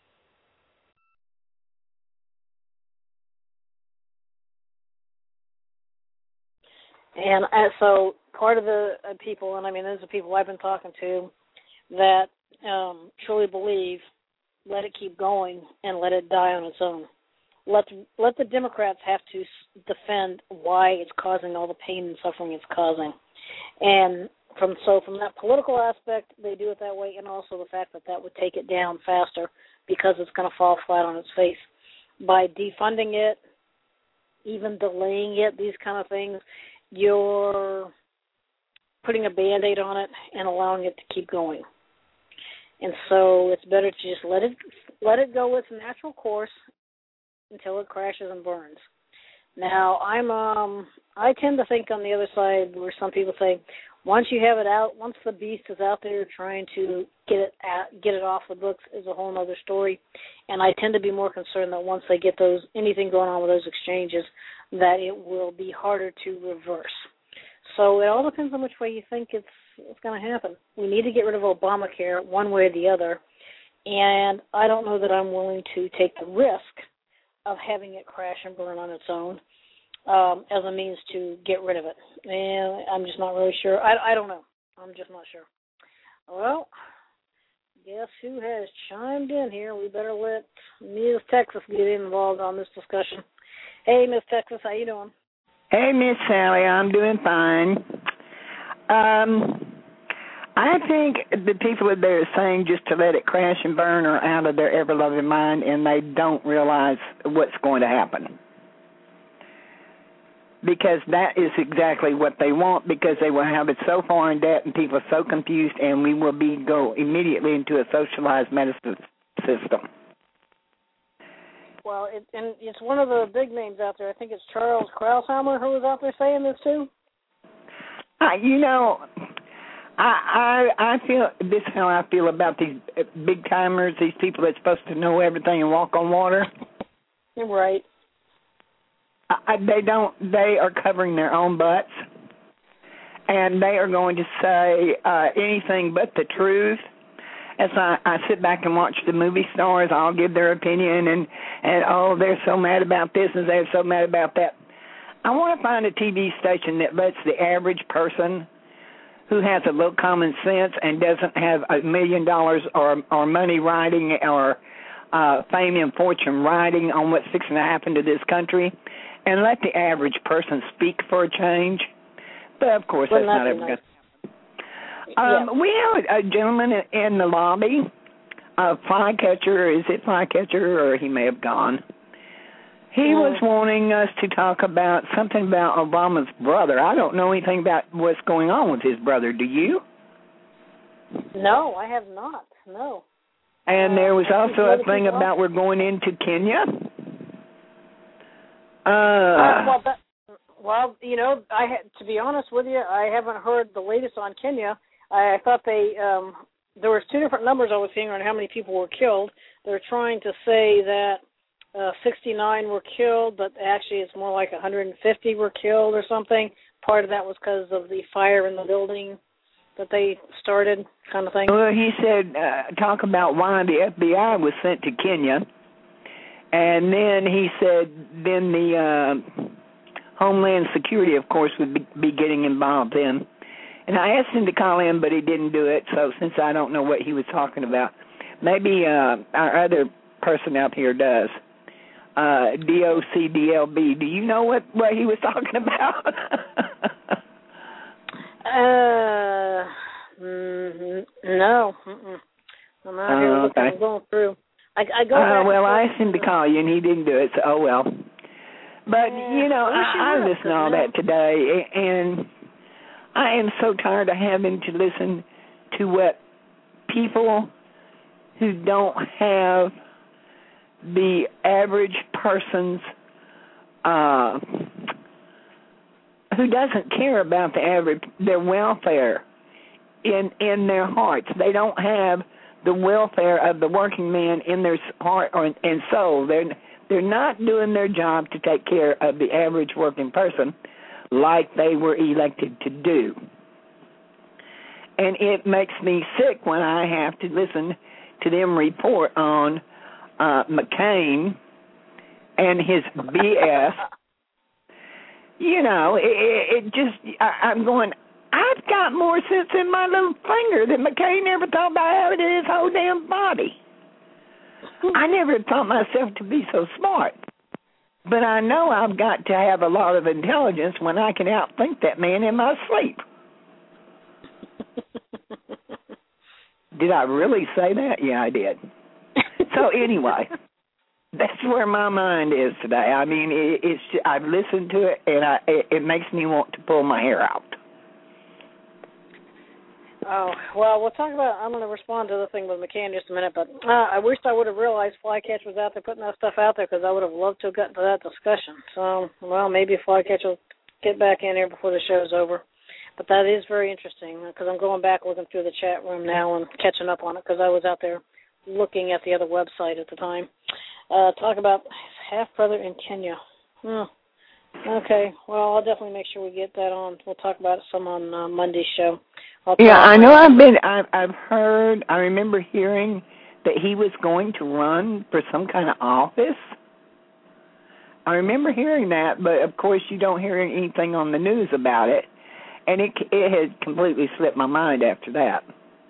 And uh, so part of the uh, people, and I mean, those are people I've been talking to, that um, truly believe, let it keep going and let it die on its own. let let the Democrats have to defend why it's causing all the pain and suffering it's causing. And from so from that political aspect, they do it that way, and also the fact that that would take it down faster because it's going to fall flat on its face. By defunding it, even delaying it, these kind of things, you're putting a Band-Aid on it and allowing it to keep going. And so it's better to just let it let it go its natural course until it crashes and burns. Now, I'm um I tend to think on the other side where some people say, once you have it out, once the beast is out there trying to get it at, get it off the books is a whole other story. And I tend to be more concerned that once they get those anything going on with those exchanges, that it will be harder to reverse. So it all depends on which way you think it's it's going to happen. We need to get rid of Obamacare one way or the other, and I don't know that I'm willing to take the risk of having it crash and burn on its own um, as a means to get rid of it. And I'm just not really sure. I, I don't know. I'm just not sure. Well, guess who has chimed in here? We better let Miz Texas get involved on this discussion. Hey, Miz Texas, how you doing? Hey, Miss Sally, I'm doing fine. Um, I think the people that are saying just to let it crash and burn are out of their ever-loving mind, and they don't realize what's going to happen. Because that is exactly what they want, because they will have it so far in debt and people are so confused, and we will be go immediately into a socialized medicine system. Well, it, and it's one of the big names out there. I think it's Charles Kraushammer who was out there saying this too. Uh, you know, I, I I feel this is how I feel about these big timers, these people that's supposed to know everything and walk on water. You're right. I, they don't. They are covering their own butts, and they are going to say uh, anything but the truth. As I, I sit back and watch the movie stars, I'll give their opinion, and, and, oh, they're so mad about this and they're so mad about that. I want to find a T V station that lets the average person who has a little common sense and doesn't have a million dollars or, or money riding or uh, fame and fortune riding on what's fixing to happen to this country, and let the average person speak for a change. But, of course, well, that's not ever going to Um, yeah. We have a gentleman in the lobby, a flycatcher. Is it flycatcher, or he may have gone? He mm. was wanting us to talk about something about Obama's brother. I don't know anything about what's going on with his brother. Do you? No, I have not. No. And there was uh, also a thing about we're going into Kenya. Uh, uh, well, that, well, you know, I ha- to be honest with you, I haven't heard the latest on Kenya. I thought they um, there was two different numbers I was seeing on how many people were killed. They're trying to say that uh, sixty-nine were killed, but actually it's more like one hundred fifty were killed or something. Part of that was because of the fire in the building that they started, kind of thing. Well, he said uh, talk about why the F B I was sent to Kenya, and then he said then the uh, Homeland Security, of course, would be, be getting involved in. And I asked him to call in, but he didn't do it. So since I don't know what he was talking about, maybe uh, our other person out here does. Uh, D O C D L B. Do you know what, what he was talking about? uh, mm, no. Mm-mm. I'm out here uh, looking, okay. I'm going through. I, I go uh, back well, I asked him to call you, and he didn't do it. So oh well. But yeah, you know, I, I, I listened to all that today, and I am so tired of having to listen to what people who don't have the average person's, uh, who doesn't care about the average, their welfare in in their hearts. They don't have the welfare of the working man in their heart or, and soul. They're, they're not doing their job to take care of the average working person like they were elected to do. And it makes me sick when I have to listen to them report on uh, McCain and his B S. You know, it, it just, I, I'm going, I've got more sense in my little finger than McCain ever thought about having in his whole damn body. I never thought myself to be so smart. But I know I've got to have a lot of intelligence when I can outthink that man in my sleep. Did I really say that? Yeah, I did. So anyway, that's where my mind is today. I mean, it, it's I've listened to it, and I, it, it makes me want to pull my hair out. Oh, well, we'll talk about, I'm going to respond to the thing with McCain in just a minute, but uh, I wish I would have realized Flycatch was out there putting that stuff out there, because I would have loved to have gotten to that discussion. So, well, maybe Flycatch will get back in here before the show's over. But that is very interesting, because I'm going back looking through the chat room now and catching up on it, because I was out there looking at the other website at the time. Uh, talk about half-brother in Kenya. Hmm. Okay, well, I'll definitely make sure we get that on. We'll talk about it some on uh, Monday's show. I'll yeah, I know. I've been. I've, I've heard. I remember hearing that he was going to run for some kind of office. I remember hearing that, but of course, you don't hear anything on the news about it, and it it had completely slipped my mind after that.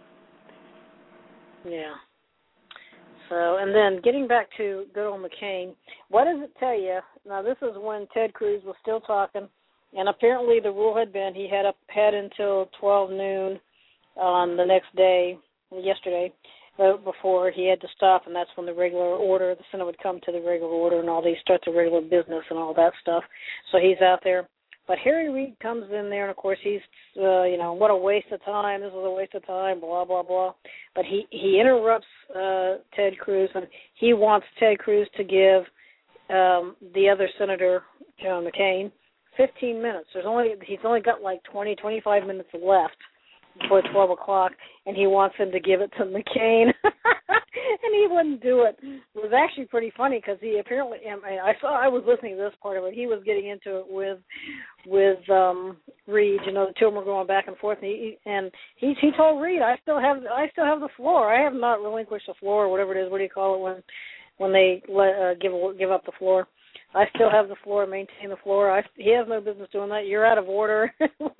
Yeah. So, and then getting back to good old McCain, what does it tell you? Now, this is when Ted Cruz was still talking, and apparently the rule had been he had up had until twelve noon on the next day, yesterday, uh, before he had to stop, and that's when the regular order, the Senate would come to the regular order, and all these start the regular business and all that stuff. So he's out there. But Harry Reid comes in there, and, of course, he's, uh, you know, what a waste of time. This is a waste of time, blah, blah, blah. But he, he interrupts uh, Ted Cruz, and he wants Ted Cruz to give um, the other Senator, John McCain, fifteen minutes. There's only He's only got like twenty, twenty-five minutes left before twelve o'clock, and he wants him to give it to McCain. And he wouldn't do it. It was actually pretty funny because he apparently, I saw, I was listening to this part of it. He was getting into it with, with um, Reid. You know, the two of them were going back and forth, and he and he he told Reid, I still have I still have the floor. I have not relinquished the floor, or whatever it is. What do you call it when when they let, uh, give give up the floor? I still have the floor, maintain the floor. I, he has no business doing that. You're out of order.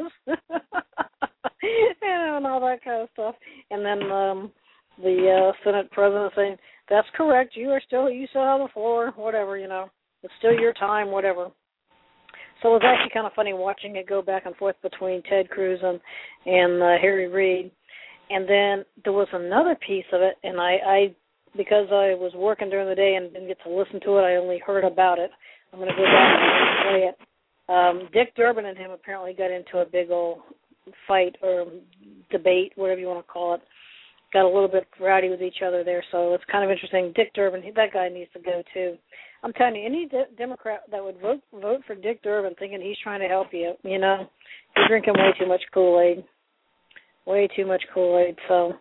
And all that kind of stuff. And then um, the uh, Senate president saying, that's correct. You are still, you still have the floor, whatever, you know. It's still your time, whatever. So it was actually kind of funny watching it go back and forth between Ted Cruz and, and uh, Harry Reid. And then there was another piece of it, and I, I, because I was working during the day and didn't get to listen to it, I only heard about it. I'm going to go back and play it. Um, Dick Durbin and him apparently got into a big old fight or debate, whatever you want to call it. Got a little bit rowdy with each other there, so it's kind of interesting. Dick Durbin, that guy needs to go too. I'm telling you, any de- Democrat that would vote vote for Dick Durbin thinking he's trying to help you, you know, you're drinking way too much Kool-Aid. Way too much Kool-Aid. So,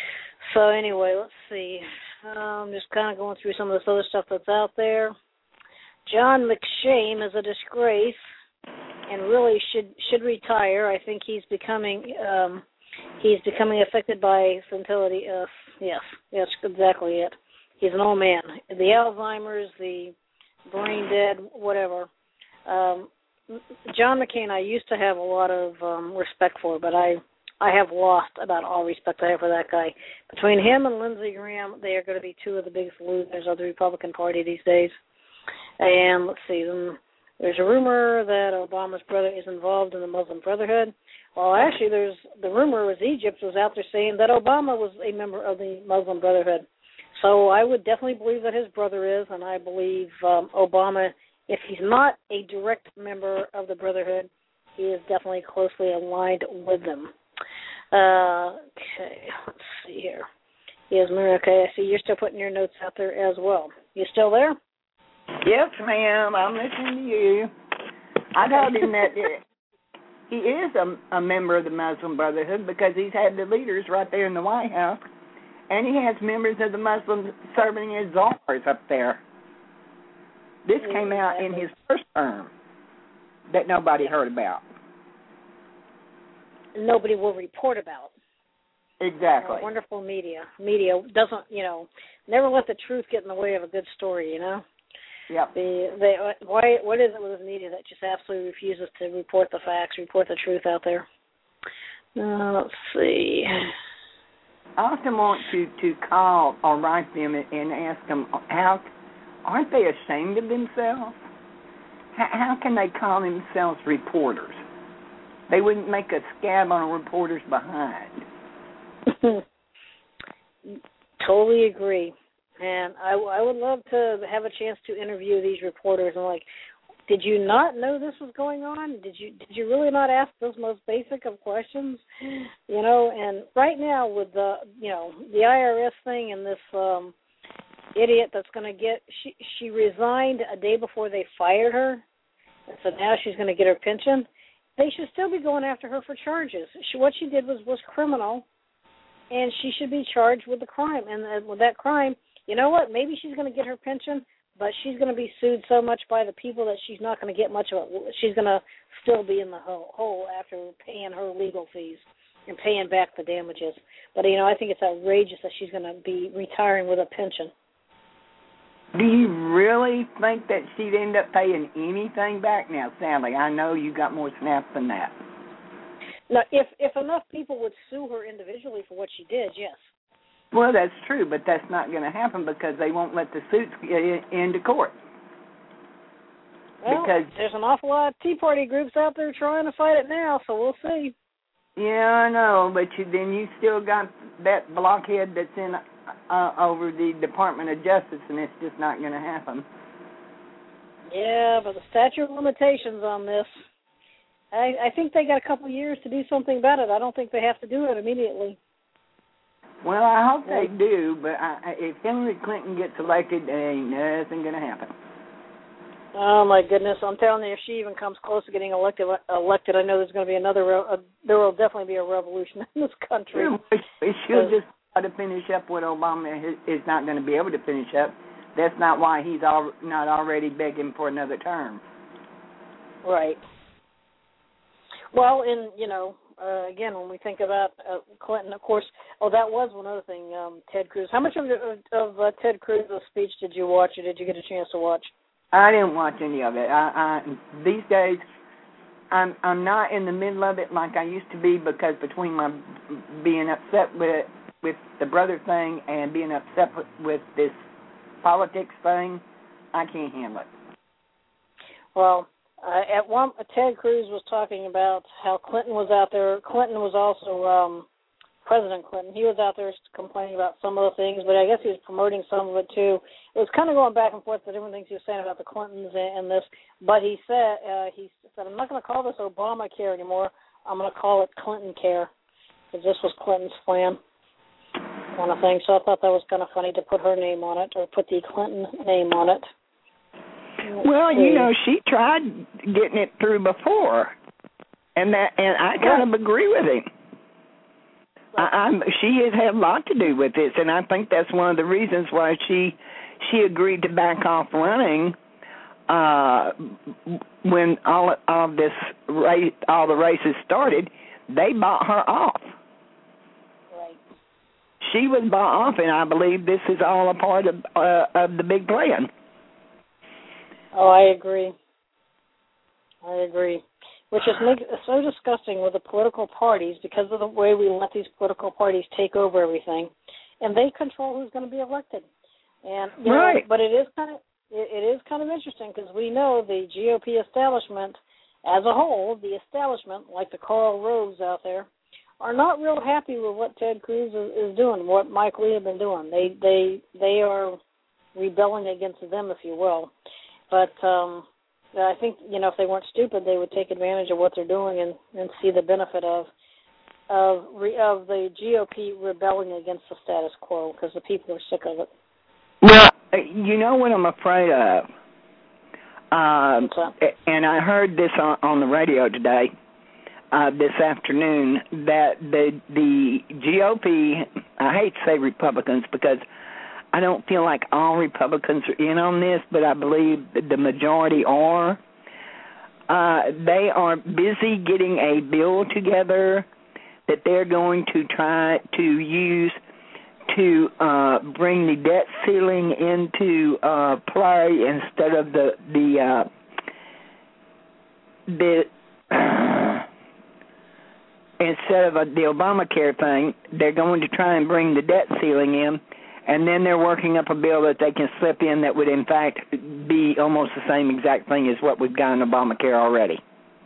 so anyway, let's see. I'm just kind of going through some of this other stuff that's out there. John McShane is a disgrace and really should should retire. I think he's becoming um, he's becoming affected by senility. Uh, yes, yes, exactly it. He's an old man. The Alzheimer's, the brain dead, whatever. Um, John McCain, I used to have a lot of um, respect for, but I I have lost about all respect I have for that guy. Between him and Lindsey Graham, they are going to be two of the biggest losers of the Republican Party these days. And let's see, there's a rumor that Obama's brother is involved in the Muslim Brotherhood. Well, actually, there's the rumor was Egypt was out there saying that Obama was a member of the Muslim Brotherhood. So I would definitely believe that his brother is, and I believe um, Obama, if he's not a direct member of the Brotherhood, he is definitely closely aligned with them. Uh, okay, let's see here. Yes, Maria, okay, I see you're still putting your notes out there as well. You still there? Yes, ma'am. I'm listening to you. I told him that he is a, a member of the Muslim Brotherhood because he's had the leaders right there in the White House, and he has members of the Muslims serving as czars up there. This yeah, came out exactly. in his first term that nobody heard about. Nobody will report about. Exactly. Oh, wonderful media. Media doesn't, you know, never let the truth get in the way of a good story, you know? Yep. The, they, why, what is it with the media that just absolutely refuses to report the facts, report the truth out there? Uh, let's see. I often want to, to call or write them and ask them, how aren't they ashamed of themselves? how, how can they call themselves reporters? They wouldn't make a scab on a reporter's behind. Totally agree. And I, I would love to have a chance to interview these reporters and, like, did you not know this was going on? Did you did you really not ask those most basic of questions? You know, and right now with the, you know, the I R S thing and this um, idiot that's going to get, she, she resigned a day before they fired her, and so now she's going to get her pension. They should still be going after her for charges. She, what she did was, was criminal, and she should be charged with the crime. And uh, with that crime, you know what? Maybe she's going to get her pension, but she's going to be sued so much by the people that she's not going to get much of it. She's going to still be in the hole after paying her legal fees and paying back the damages. But, you know, I think it's outrageous that she's going to be retiring with a pension. Do you really think that she'd end up paying anything back? Now, Sally, I know you got more snaps than that. Now, if if enough people would sue her individually for what she did, yes. Well, that's true, but that's not going to happen because they won't let the suits get into court. Well, because there's an awful lot of Tea Party groups out there trying to fight it now, so we'll see. Yeah, I know, but you, then you still got that blockhead that's in uh, over the Department of Justice, and it's just not going to happen. Yeah, but the statute of limitations on this, I, I think they got a couple of years to do something about it. I don't think they have to do it immediately. Well, I hope they do, but I, if Hillary Clinton gets elected, there ain't nothing going to happen. Oh, my goodness. I'm telling you, if she even comes close to getting elected, elected, I know there's going to be another, uh, there will definitely be a revolution in this country. She'll just try to finish up what Obama is not going to be able to finish up. That's not why he's al- not already begging for another term. Right. Well, in, you know, uh, again, when we think about uh, Clinton, of course, oh, that was one other thing, um, Ted Cruz. How much of, of uh, Ted Cruz's speech did you watch, or did you get a chance to watch? I didn't watch any of it. I, I, these days, I'm I'm not in the middle of it like I used to be because between my being upset with with the brother thing and being upset with, with this politics thing, I can't handle it. Well, uh, at one, Ted Cruz was talking about how Clinton was out there. Clinton was also um, President Clinton. He was out there complaining about some of the things, but I guess he was promoting some of it too. It was kind of going back and forth the different things he was saying about the Clintons and, and this. But he said, uh, he said, I'm not going to call this Obamacare anymore. I'm going to call it Clinton Care, because this was Clinton's plan, kind of thing. So I thought that was kind of funny to put her name on it, or put the Clinton name on it. Well, you know, she tried getting it through before, and that, and I kind of agree with him. I, I'm, she has had a lot to do with this, and I think that's one of the reasons why she she agreed to back off running uh, when all of this race, all the races started. They bought her off. Right. She was bought off, and I believe this is all a part of uh, of the big plan. Oh, I agree. I agree. Which is make, so disgusting with the political parties because of the way we let these political parties take over everything, and they control who's going to be elected. And you right. know, but it is kind of it, it is kind of interesting because we know the G O P establishment as a whole, the establishment, like the Karl Roves out there, are not real happy with what Ted Cruz is, is doing, what Mike Lee have been doing. They they they are rebelling against them, if you will. But um, I think, you know, if they weren't stupid, they would take advantage of what they're doing and, and see the benefit of of re, of the G O P rebelling against the status quo because the people are sick of it. Well, you know what I'm afraid of? Um, and I heard this on, on the radio today, uh, this afternoon, that the the G O P, I hate to say Republicans because I don't feel like all Republicans are in on this, but I believe the majority are. Uh, they are busy getting a bill together that they're going to try to use to uh, bring the debt ceiling into uh, play instead of the the uh, the uh, instead of uh, the Obamacare thing. They're going to try and bring the debt ceiling in. and then they're working up a bill that they can slip in that would, in fact, be almost the same exact thing as what we've got in Obamacare already.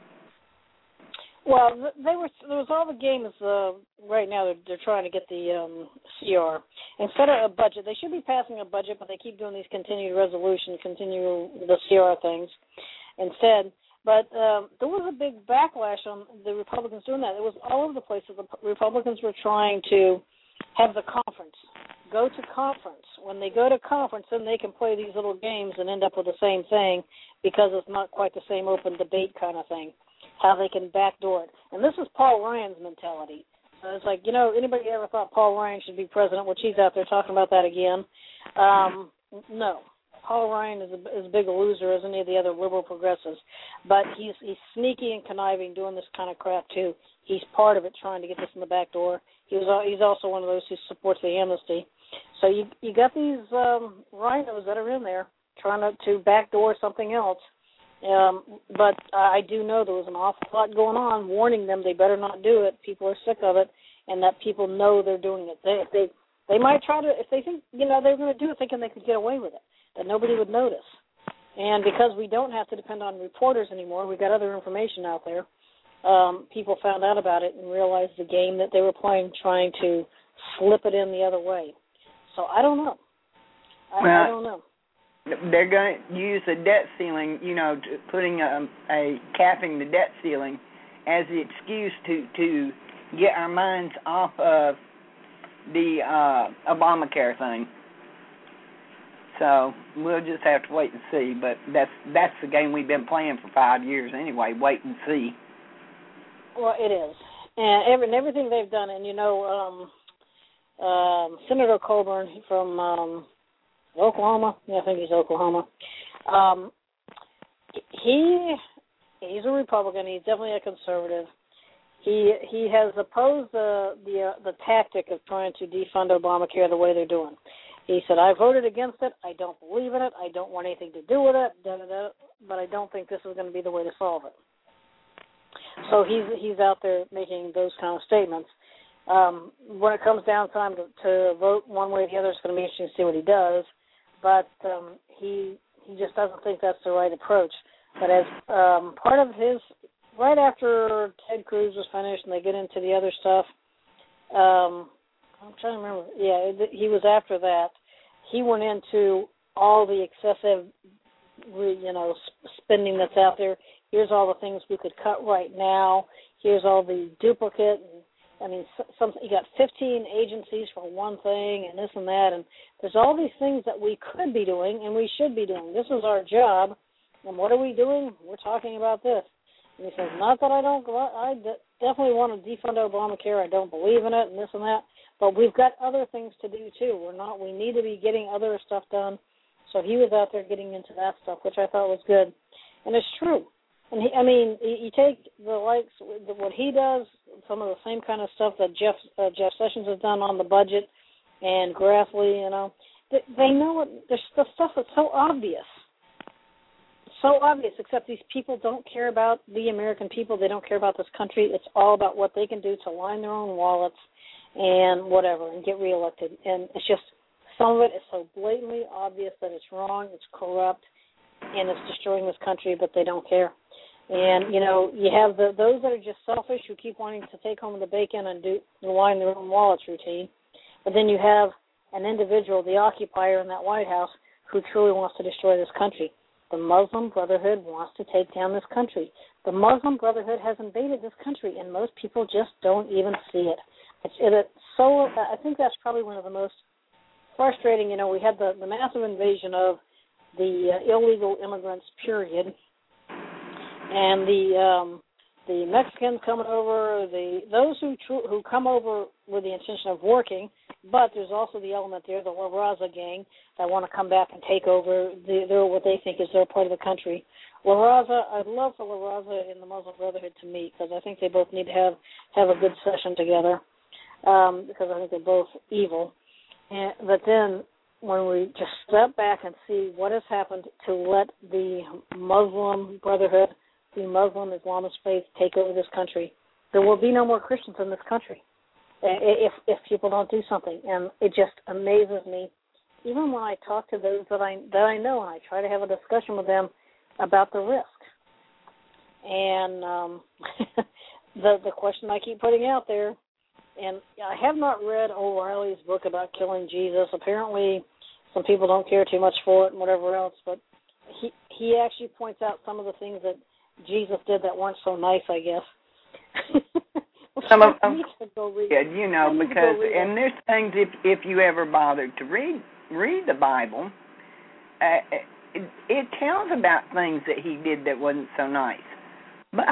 Well, they were there was all the games. Uh, right now, they're, they're trying to get the um, C R instead of a budget. They should be passing a budget, but they keep doing these continued resolution, continue the C R things instead. But um, there was a big backlash on the Republicans doing that. It was all over the place. The Republicans were trying to have the conference, go to conference. When they go to conference, then they can play these little games and end up with the same thing because it's not quite the same open debate kind of thing. How they can backdoor it. And this is Paul Ryan's mentality. So it's like, you know, anybody ever thought Paul Ryan should be president? Well, he's out there talking about that again. Um, no. Paul Ryan is, a, is as big a loser as any of the other liberal progressives. But he's he's sneaky and conniving doing this kind of crap, too. He's part of it, trying to get this in the back door. He was, he's also one of those who supports the amnesty. So you you got these um, rhinos that are in there trying to, to backdoor something else. Um, but I do know there was an awful lot going on, warning them they better not do it. People are sick of it, and that people know they're doing it. They they they might try to, if they think, you know, they're going to do it thinking they could get away with it, that nobody would notice. And because we don't have to depend on reporters anymore, we got other information out there. Um, people found out about it and realized the game that they were playing, trying to slip it in the other way. So I don't know. I, well, I don't know. They're going to use the debt ceiling, you know, to putting a, a capping the debt ceiling as the excuse to, to get our minds off of the uh, Obamacare thing. So we'll just have to wait and see. But that's that's the game we've been playing for five years anyway. Wait and see. Well, it is, and, every, and everything they've done, and you know, um, um, Senator Coburn from. Um, Oklahoma? Yeah, I think he's Oklahoma. Um, he he's a Republican. He's definitely a conservative. He he has opposed the the uh, the tactic of trying to defund Obamacare the way they're doing. He said, "I voted against it. I don't believe in it. I don't want anything to do with it. Da, da, da, but I don't think this is going to be the way to solve it." So he's he's out there making those kind of statements. Um, when it comes down time to, to vote one way or the other, it's going to be interesting to see what he does. But um, he he just doesn't think that's the right approach. But as um, part of his, right after Ted Cruz was finished and they get into the other stuff, um, I'm trying to remember. Yeah, he was after that. He went into all the excessive, you know, spending that's out there. Here's all the things we could cut right now. Here's all the duplicate and I mean, some, you got fifteen agencies for one thing and this and that, and there's all these things that we could be doing and we should be doing. This is our job, and what are we doing? We're talking about this. And he says, not that I don't, I definitely want to defund Obamacare. I don't believe in it and this and that, but we've got other things to do too. We're not. We need to be getting other stuff done. So he was out there getting into that stuff, which I thought was good, and it's true. And he, I mean, you take the likes, what he does, some of the same kind of stuff that Jeff uh, Jeff Sessions has done on the budget, and Grassley, you know, they, they know it. There's the stuff that's so obvious, so obvious. Except these people don't care about the American people. They don't care about this country. It's all about what they can do to line their own wallets and whatever, and get reelected. And it's just some of it is so blatantly obvious that it's wrong, it's corrupt, and it's destroying this country, but they don't care. And, you know, you have the, those that are just selfish who keep wanting to take home the bacon and do line their own wallets routine. But then you have an individual, the occupier in that White House, who truly wants to destroy this country. The Muslim Brotherhood wants to take down this country. The Muslim Brotherhood has invaded this country, and most people just don't even see it. It's, it's so, I think that's probably one of the most frustrating. You know, we had the, the massive invasion of the uh, illegal immigrants, period. And the um, the Mexicans coming over, the those who tr- who come over with the intention of working, but there's also the element there, the La Raza gang, that want to come back and take over the, their what they think is their part of the country. La Raza, I'd love for La Raza and the Muslim Brotherhood to meet because I think they both need to have, have a good session together um, because I think they're both evil. And, but then when we just step back and see what has happened to let the Muslim Brotherhood, the Muslim Islamist faith take over this country, there will be no more Christians in this country. if if people don't do something. And it just amazes me. Even when I talk to those that I that I know, and I try to have a discussion with them about the risk. And um, the the question I keep putting out there, and I have not read O'Reilly's book about killing Jesus. Apparently, some people don't care too much for it and whatever else, but he he actually points out some of the things that Jesus did that weren't so nice, I guess. Some of them, yeah, you know, because and there's things if if you ever bothered to read read the Bible, uh, it, it tells about things that he did that wasn't so nice. But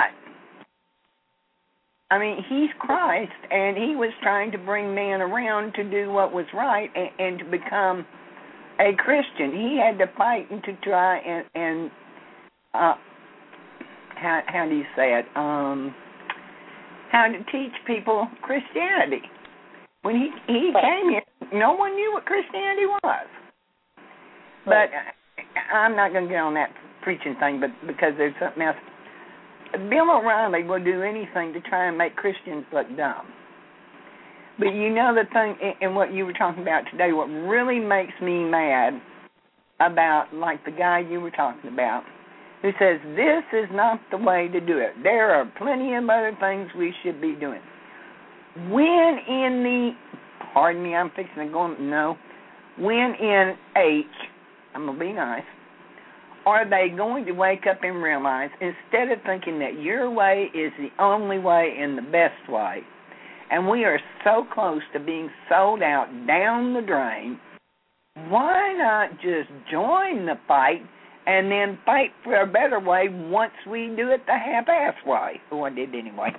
I mean, he's Christ, and he was trying to bring man around to do what was right and, and to become a Christian. He had to fight and to try and, and uh, how how do you say it? Um, how to teach people Christianity. When he he came here, no one knew what Christianity was. But I'm not going to get on that preaching thing, but because there's something else. Bill O'Reilly will do anything to try and make Christians look dumb. But you know the thing, and what you were talking about today, what really makes me mad about, like the guy you were talking about, who says, this is not the way to do it. There are plenty of other things we should be doing. When in the, pardon me, I'm fixing to go, no, when in H, I'm going to be nice, are they going to wake up and realize, instead of thinking that your way is the only way and the best way, and we are so close to being sold out down the drain, why not just join the fight and then fight for a better way once we do it the half-ass way? Oh, I did anyway.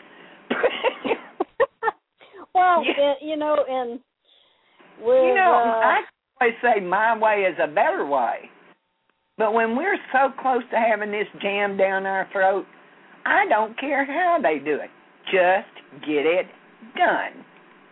Well, yeah. you know, and with, you know, uh, I always say my way is a better way. But when we're so close to having this jammed down our throat, I don't care how they do it. Just get it done.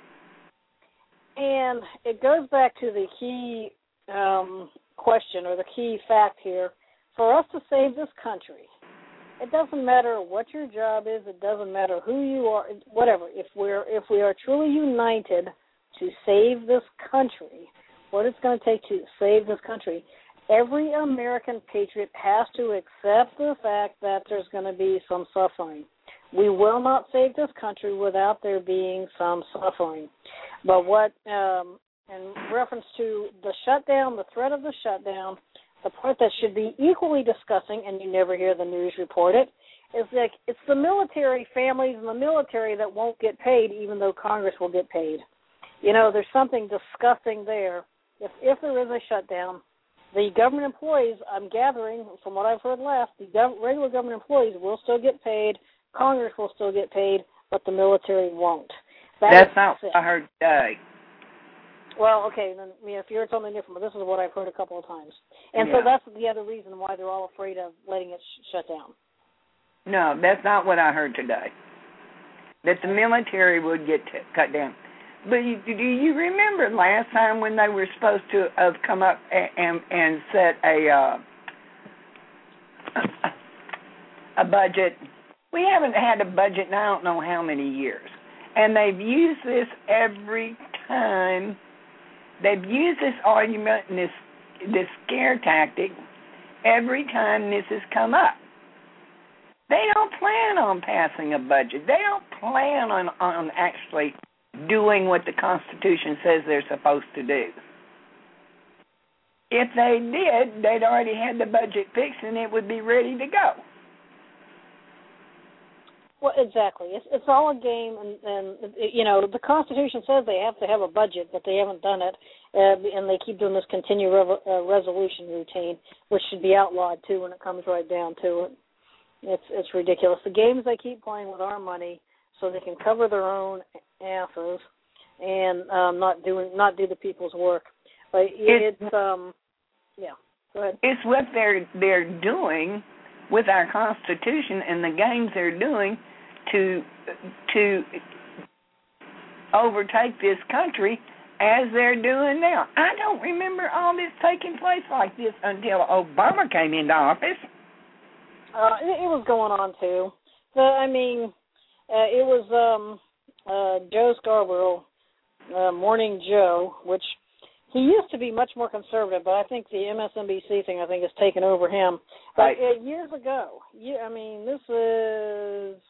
And it goes back to the key um, question or the key fact here. For us to save this country, it doesn't matter what your job is. It doesn't matter who you are, whatever. If we're if we are truly united to save this country, what it's going to take to save this country, every American patriot has to accept the fact that there's going to be some suffering. We will not save this country without there being some suffering. But what, um, in reference to the shutdown, the threat of the shutdown, the part that should be equally disgusting, and you never hear the news report it, is that it's the military families and the military that won't get paid, even though Congress will get paid. You know, there's something disgusting there. If if there is a shutdown, the government employees, I'm gathering from what I've heard last, the gov- regular government employees will still get paid, Congress will still get paid, but the military won't. That That's not what I heard today. Well, okay, then I mean, if you're something different, but this is what I've heard a couple of times. And yeah. So that's the other reason why they're all afraid of letting it sh- shut down. No, that's not what I heard today. That the military would get t- cut down. But you, do you remember last time when they were supposed to have come up and and, and set a uh, a budget? We haven't had a budget in I don't know how many years. And they've used this every time. They've used this argument and this this scare tactic every time this has come up. They don't plan on passing a budget. They don't plan on, on actually doing what the Constitution says they're supposed to do. If they did, they'd already had the budget fixed and it would be ready to go. Well, exactly. It's it's all a game, and, and you know the Constitution says they have to have a budget, but they haven't done it, uh, and they keep doing this continual rev- uh, resolution routine, which should be outlawed too when it comes right down to it. It's it's ridiculous. The games they keep playing with our money, so they can cover their own asses and um, not doing not do the people's work. But it's, it's um yeah. Go ahead. It's what they're they're doing with our Constitution and the games they're doing to to overtake this country as they're doing now. I don't remember all this taking place like this until Obama came into office. Uh, it, it was going on too. The, I mean, uh, it was um, uh, Joe Scarborough, uh, Morning Joe, which he used to be much more conservative, but I think the M S N B C thing, I think, has taken over him. But Right. uh, years ago, yeah, I mean, this is,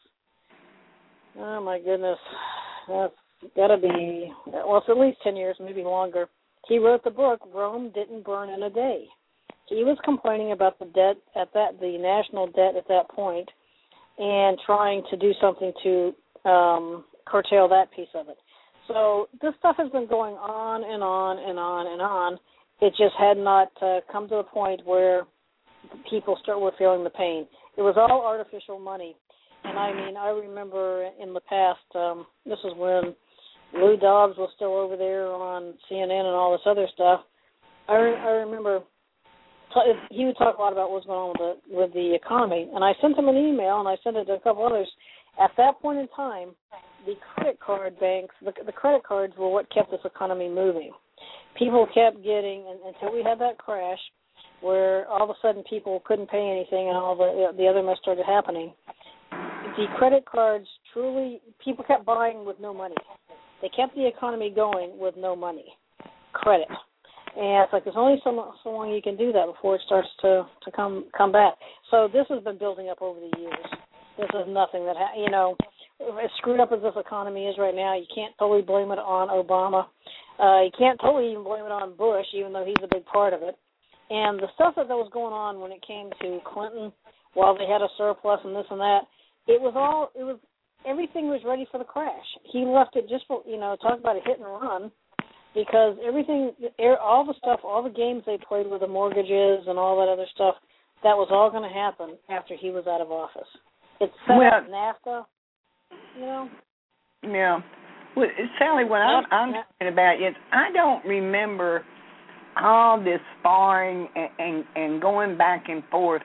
oh my goodness, that's got to be, well, it's at least ten years, maybe longer. He wrote the book, Rome Didn't Burn in a Day. He was complaining about the debt at that, the national debt at that point, and trying to do something to um, curtail that piece of it. So this stuff has been going on and on and on and on. It just had not uh, come to the point where people start were feeling the pain. It was all artificial money. And, I mean, I remember in the past, um, this is when Lou Dobbs was still over there on C N N and all this other stuff. I, re- I remember t- he would talk a lot about what's going on with the, with the economy. And I sent him an email, and I sent it to a couple others. At that point in time, the credit card banks, the, the credit cards were what kept this economy moving. People kept getting, and, until we had that crash, where all of a sudden people couldn't pay anything and all the the other mess started happening. The credit cards truly, people kept buying with no money. They kept the economy going with no money, credit. And it's like there's only so, so long you can do that before it starts to, to come come back. So this has been building up over the years. This is nothing that, ha- you know, as screwed up as this economy is right now, you can't totally blame it on Obama. Uh, you can't totally even blame it on Bush, even though he's a big part of it. And the stuff that was going on when it came to Clinton, while they had a surplus and this and that, it was all, it was, everything was ready for the crash. He left it just for, you know, talk about a hit and run, because everything, all the stuff, all the games they played with the mortgages and all that other stuff, that was all going to happen after he was out of office. It's set Well, up NAFTA, you know? Yeah. Well, Sally, what I'm, I'm talking about is I don't remember all this sparring and, and, and going back and forth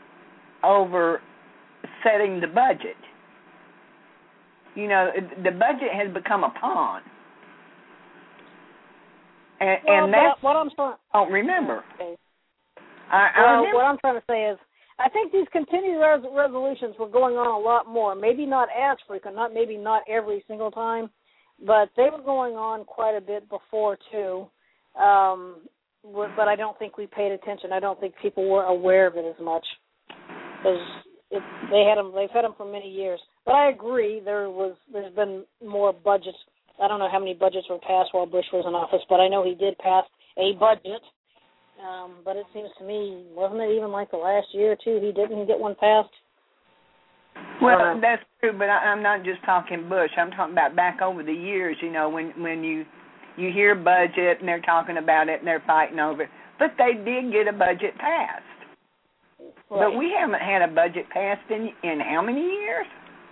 over setting the budget. You know, the budget has become a pawn. And, well, and that's what I'm trying. I don't remember. Okay. I, I well, remember. what I'm trying to say is, I think these continued res- resolutions were going on a lot more. Maybe not as frequent, not maybe not every single time, but they were going on quite a bit before too. Um, but I don't think we paid attention. I don't think people were aware of it as much because they had them. They've had them for many years. But I agree. There was. There's been more budgets. I don't know how many budgets were passed while Bush was in office, but I know he did pass a budget. Um, but it seems to me, wasn't it even like the last year or two he didn't get one passed? Well, that's true, but I, I'm not just talking Bush. I'm talking about back over the years, you know, when, when you you hear budget and they're talking about it and they're fighting over it. But they did get a budget passed. Right. But we haven't had a budget passed in, in how many years?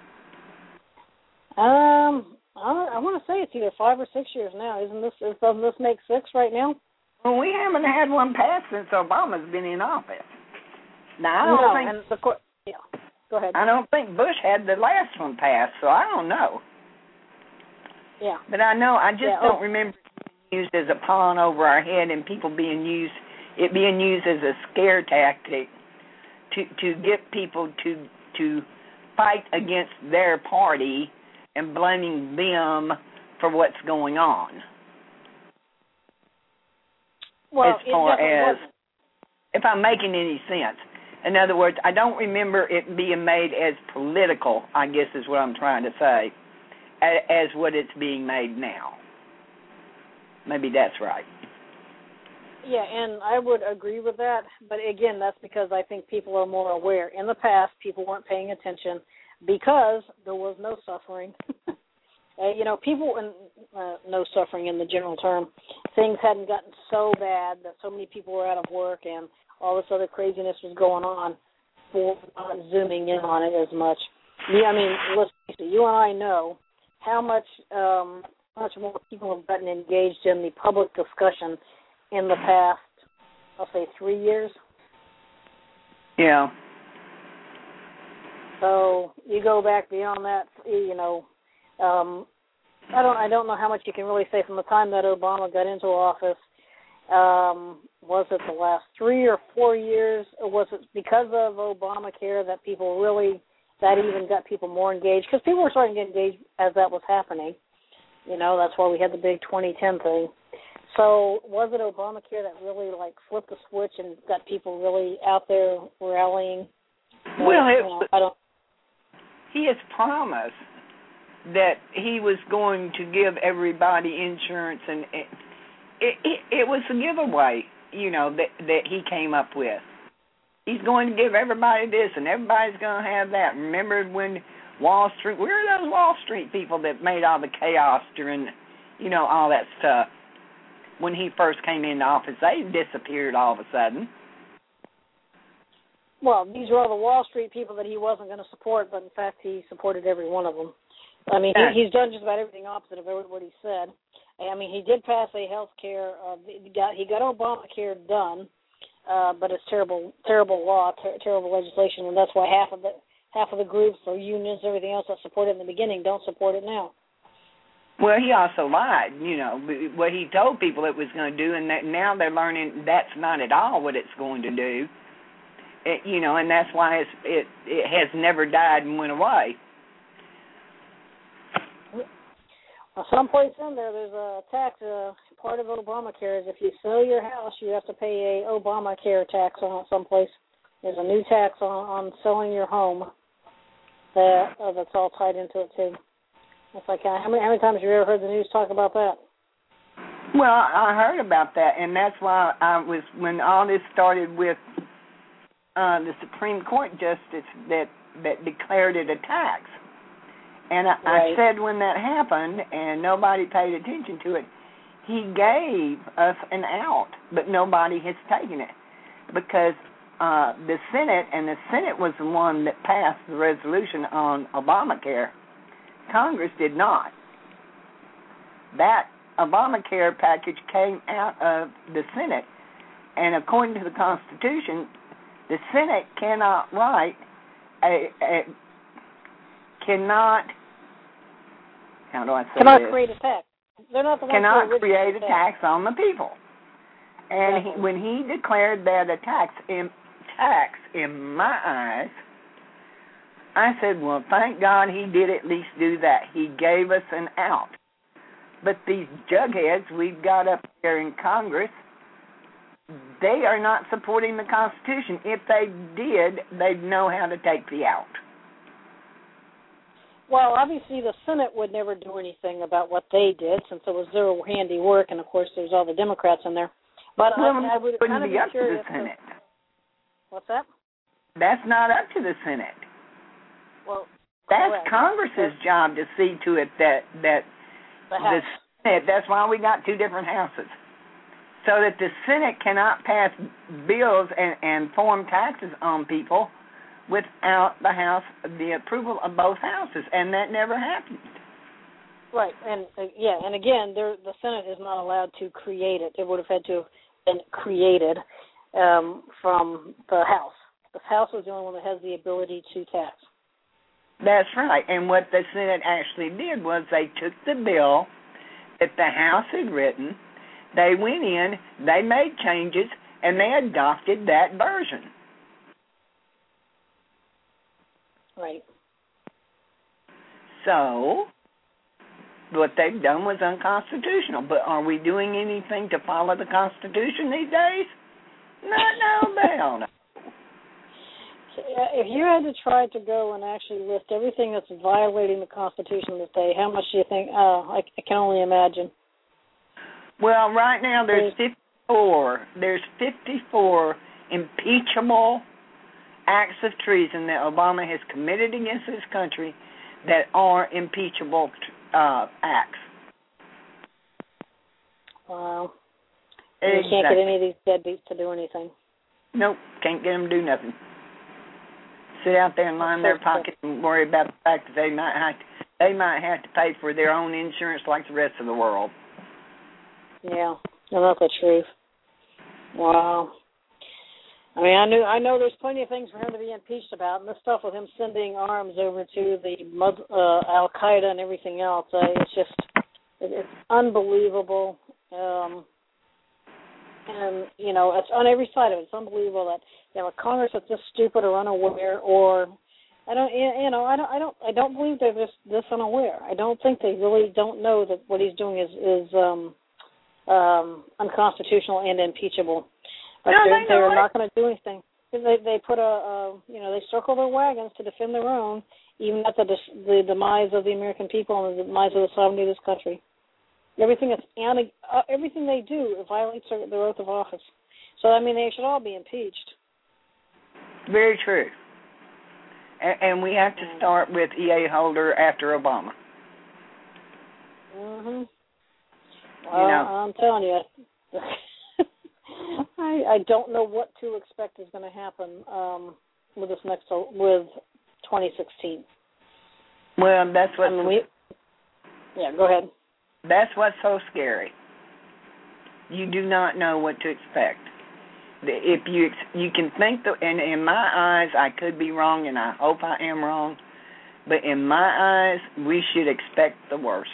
Um, I, I want to say it's either five or six years now. Isn't this, is, doesn't this make six right now? Well, we haven't had one passed since Obama's been in office. Now, I don't no, think, and the court, yeah, go ahead. I don't think Bush had the last one passed, so I don't know. Yeah. But I know, I just yeah, don't oh. remember it being used as a pawn over our head and people being used, it being used as a scare tactic to to get people to to fight against their party and blaming them for what's going on. Well, as far as, wasn't. if I'm making any sense. In other words, I don't remember it being made as political, I guess is what I'm trying to say, as what it's being made now. Maybe that's right. Yeah, and I would agree with that. But, again, that's because I think people are more aware. In the past, people weren't paying attention because there was no suffering. Uh, you know, people, and uh, no suffering in the general term, things hadn't gotten so bad that so many people were out of work and all this other craziness was going on for not zooming in on it as much. Yeah, I mean, let's face it, you and I know how much, um, how much more people have gotten engaged in the public discussion in the past, I'll say, three years. Yeah. So you go back beyond that, you know, Um, I don't. I don't know how much you can really say from the time that Obama got into office. Um, was it the last three or four years, or was it because of Obamacare that people really that even got people more engaged, because people were starting to get engaged as that was happening. You know, that's why we had the big twenty ten thing. So was it Obamacare that really, like, flipped the switch and got people really out there rallying? Well, like, it, you know, I don't. he has promised that he was going to give everybody insurance, and it, it, it, it was a giveaway, you know, that, that he came up with. He's going to give everybody this, and everybody's going to have that. Remember when Wall Street, where are those Wall Street people that made all the chaos during, you know, all that stuff? When he first came into office, they disappeared all of a sudden. Well, these are all the Wall Street people that he wasn't going to support, but in fact he supported every one of them. I mean, he, he's done just about everything opposite of what he said. I mean, he did pass a health care, uh, he got he got Obamacare done, uh, but it's terrible, terrible law, ter- terrible legislation, and that's why half of the half of the groups or unions, everything else that supported it in the beginning, don't support it now. Well, he also lied, you know, what he told people it was going to do, and that now they're learning that's not at all what it's going to do. It, you know, and that's why it's, it it has never died and went away. Well, someplace in there, there's a tax. Uh, part of Obamacare is if you sell your house, you have to pay a Obamacare tax on it someplace. There's a new tax on, on selling your home that uh, that's all tied into it too. It's like uh, how many how many times have you ever heard the news talk about that? Well, I heard about that, and that's why I was when all this started with uh, the Supreme Court justice that that declared it a tax. And I, right. I said when that happened and nobody paid attention to it, he gave us an out, but nobody has taken it because uh, the Senate, and the Senate was the one that passed the resolution on Obamacare. Congress did not. That Obamacare package came out of the Senate, and according to the Constitution, the Senate cannot write a, a cannot, how do I say cannot this? create a tax. They're not the ones cannot who create a tax tax on the people. And exactly. he, when he declared that a tax in, tax in my eyes, I said, well, thank God he did at least do that. He gave us an out. But these jugheads we've got up there in Congress, they are not supporting the Constitution. If they did, they'd know how to take the out. Well, obviously the Senate would never do anything about what they did since it was their handiwork, and, of course, there's all the Democrats in there. But well, I, I would wouldn't kind of be be up curious. to the Senate. To, what's that? That's not up to the Senate. Well, that's correct. Congress's that's, job to see to it that that the, the Senate. That's why we got two different houses, so that the Senate cannot pass bills and, and form taxes on people without the House, the approval of both houses, and that never happened. Right, and uh, yeah, and again, the Senate is not allowed to create it. It would have had to have been created um, from the House. The House is the only one that has the ability to tax. That's right, and what the Senate actually did was they took the bill that the House had written, they went in, they made changes, and they adopted that version. Right. So, what they've done was unconstitutional. But are we doing anything to follow the Constitution these days? No, no, hell no. If you had to try to go and actually list everything that's violating the Constitution this day, how much do you think? Uh, I, I can only imagine. Well, right now there's fifty-four. There's fifty-four impeachable acts of treason that Obama has committed against this country that are impeachable uh, acts. Wow. Exactly. You can't get any of these deadbeats to do anything. Nope, can't get them to do nothing. Sit out there and line their pockets and worry about the fact that they might have to, they might have to pay for their own insurance like the rest of the world. Yeah, no, that's the truth. Wow. I mean, I knew I know there's plenty of things for him to be impeached about, and this stuff with him sending arms over to the uh, Al Qaeda and everything else, uh, it's just it, it's unbelievable. Um, and you know, it's on every side of it. It's unbelievable that you have a Congress that's just stupid or unaware, or I don't, you know, I don't, I don't, I don't believe they're this, this unaware. I don't think they really don't know that what he's doing is is um, um, unconstitutional and impeachable. But no, they're, they they're know not going to do anything. They they put a, a, you know, they circle their wagons to defend their own, even at the the demise of the American people and the demise of the sovereignty of this country. Everything is anti, uh, everything they do violates their, their oath of office. So I mean, they should all be impeached. Very true. And, and we have to start with E A Holder after Obama. Mhm. Well, you know, I'm telling you, I I don't know what to expect is going to happen um, with this next with twenty sixteen. Well, that's what. I mean, we, yeah, go ahead. That's what's so scary. You do not know what to expect. If you you can think that, and in my eyes, I could be wrong, and I hope I am wrong, but in my eyes, we should expect the worst.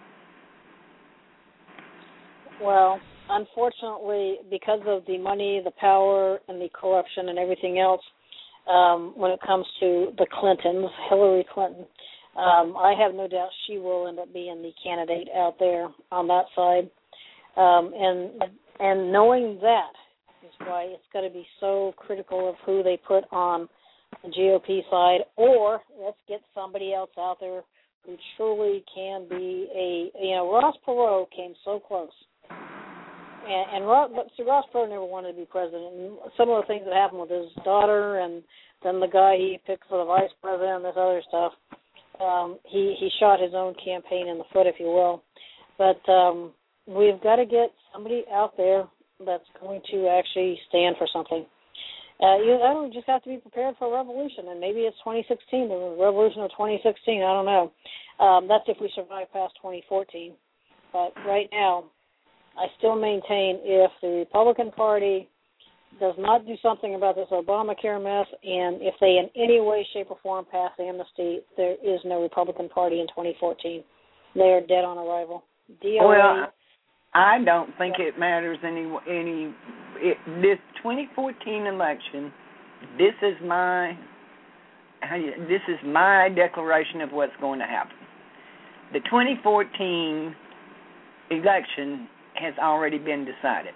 Well, unfortunately, because of the money, the power, and the corruption and everything else, um, when it comes to the Clintons, Hillary Clinton, um, I have no doubt she will end up being the candidate out there on that side. Um, and and knowing that is why it's got to be so critical of who they put on the G O P side, or let's get somebody else out there who truly can be a, you know, Ross Perot came so close. And, and Ross, but see, Ross Perot never wanted to be president. And some of the things that happened with his daughter, and then the guy he picked for the vice president, and this other stuff, um, he he shot his own campaign in the foot, if you will. But um, we've got to get somebody out there that's going to actually stand for something. Uh, you know, we just have to be prepared for a revolution, and maybe it's twenty sixteen, the revolution of twenty sixteen. I don't know. Um, that's if we survive past twenty fourteen. But right now, I still maintain if the Republican Party does not do something about this Obamacare mess, and if they in any way, shape, or form pass amnesty, there is no Republican Party in twenty fourteen. They are dead on arrival. D O A, well, I don't think yeah. it matters any any. It, this twenty fourteen election, this is my this is my declaration of what's going to happen. The twenty fourteen election has already been decided.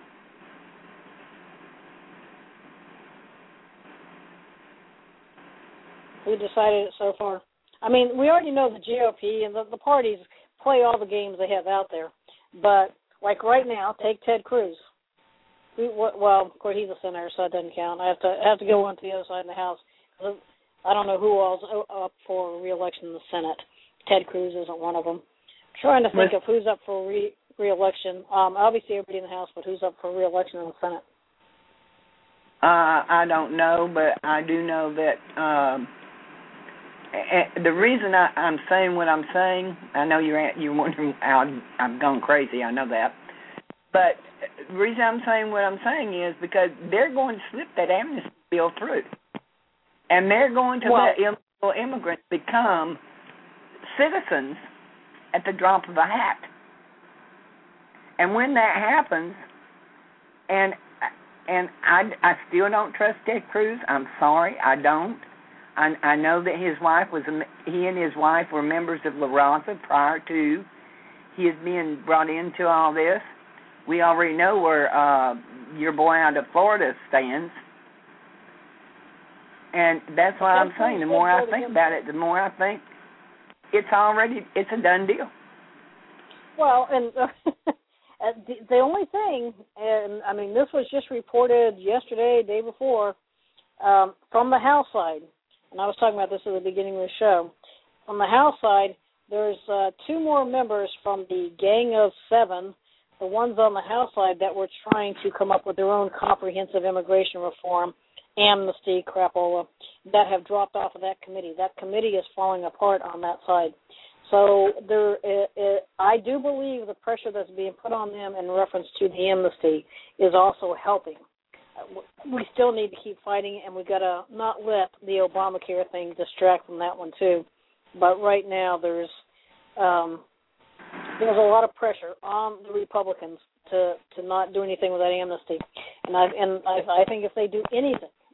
Who decided it so far? I mean, we already know the G O P and the, the parties play all the games they have out there. But, like right now, take Ted Cruz. We, well, of course, he's a senator, so that doesn't count. I have to I have to go on to the other side of the House. I don't know who all's up for re-election in the Senate. Ted Cruz isn't one of them. I'm trying to think of who's up for re- re-election. Um, obviously, everybody in the House, but who's up for re-election in the Senate? Uh, I don't know, but I do know that um, the reason I, I'm saying what I'm saying, I know you're you're wondering how I've gone crazy. I know that, but the reason I'm saying what I'm saying is because they're going to slip that amnesty bill through, and they're going to well, let illegal immigrants become citizens at the drop of a hat. And when that happens, and and I, I still don't trust Ted Cruz. I'm sorry, I don't. I, I know that his wife was he and his wife were members of La Raza prior to his being brought into all this. We already know where uh, your boy out of Florida stands, and that's why I'm saying the more I think about it, the more I think it's already it's a done deal. Well, and. Uh, Uh, the, the only thing, and I mean, this was just reported yesterday, day before, um, from the House side, and I was talking about this at the beginning of the show. On the House side, there's uh, two more members from the Gang of Seven, the ones on the House side that were trying to come up with their own comprehensive immigration reform, amnesty, crapola, that have dropped off of that committee. That committee is falling apart on that side. So there, it, it, I do believe the pressure that's being put on them in reference to the amnesty is also helping. We still need to keep fighting, and we've got to not let the Obamacare thing distract from that one too. But right now, there's um, there's a lot of pressure on the Republicans to, to not do anything with that amnesty, and I and I, I think if they do anything,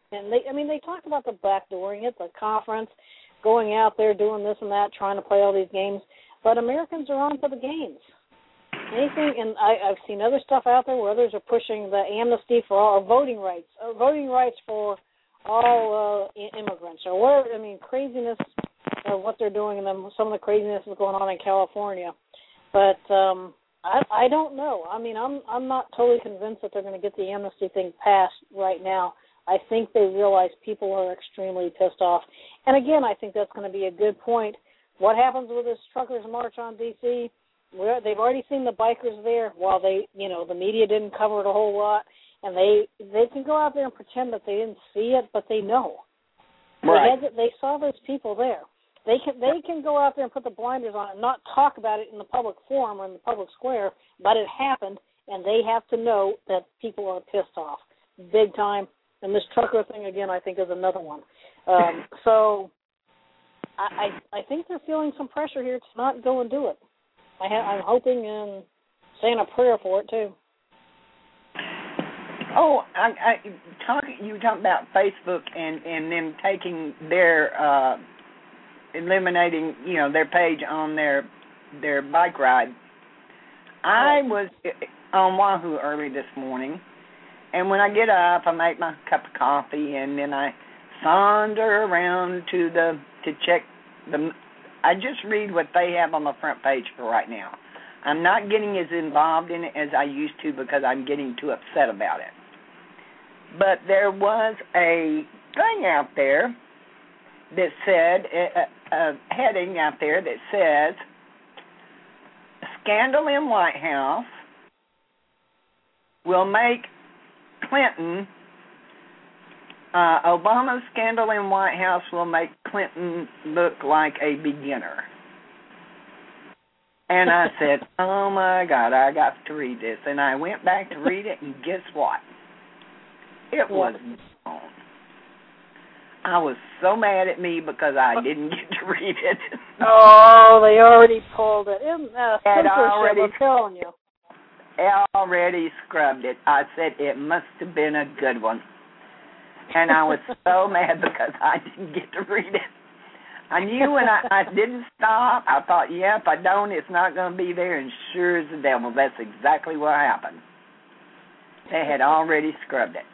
and they, I mean, they talked about the backdooring it, the conference, going out there doing this and that, trying to play all these games. But Americans are on for the games. Anything, and I, I've seen other stuff out there where others are pushing the amnesty for all, or voting rights, or voting rights for all uh, immigrants, or whatever. I mean, craziness of what they're doing, and then some of the craziness is going on in California. But um, I, I don't know. I mean, I'm I'm not totally convinced that they're going to get the amnesty thing passed right now. I think they realize people are extremely pissed off. And again, I think that's going to be a good point. What happens with this truckers' march on D C? We're, they've already seen the bikers there. While they, you know, the media didn't cover it a whole lot, and they they can go out there and pretend that they didn't see it, but they know. Right. They, had, they saw those people there. They can they can go out there and put the blinders on and not talk about it in the public forum or in the public square, but it happened, and they have to know that people are pissed off big time. And this trucker thing, again, I think is another one. Um, so I, I I think they're feeling some pressure here to not go and do it. I ha- I'm hoping and saying a prayer for it, too. Oh, I, I talk, you talk about Facebook and, and them taking their, uh, eliminating, you know, their page on their their bike ride. I was on Wahoo early this morning, and when I get up, I make my cup of coffee, and then I saunter around to the to check the. I just read what they have on the front page for right now. I'm not getting as involved in it as I used to because I'm getting too upset about it. But there was a thing out there that said, a, a heading out there that says, scandal in White House will make Clinton, uh, Obama's scandal in White House will make Clinton look like a beginner. And I said, oh, my God, I got to read this. And I went back to read it, and guess what? It was gone. I was so mad at me because I didn't get to read it. Oh, they already pulled it. Isn't that already, I'm telling you. already scrubbed it. I said it must have been a good one. And I was so mad because I didn't get to read it. I knew when I, I didn't stop, I thought, yeah, if I don't, it's not going to be there. And sure as the devil, that's exactly what happened. They had already scrubbed it.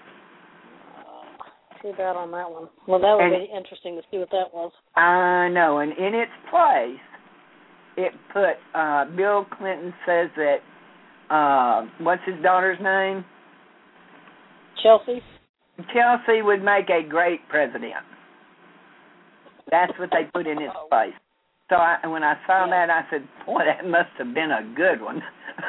Too bad on that one. Well, that would and, be interesting to see what that was. I know. And in its place, it put, uh, Bill Clinton says that, uh, what's his daughter's name? Chelsea. Chelsea would make a great president. That's what they put in its place. So I, when I saw yeah. that, I said, boy, that must have been a good one.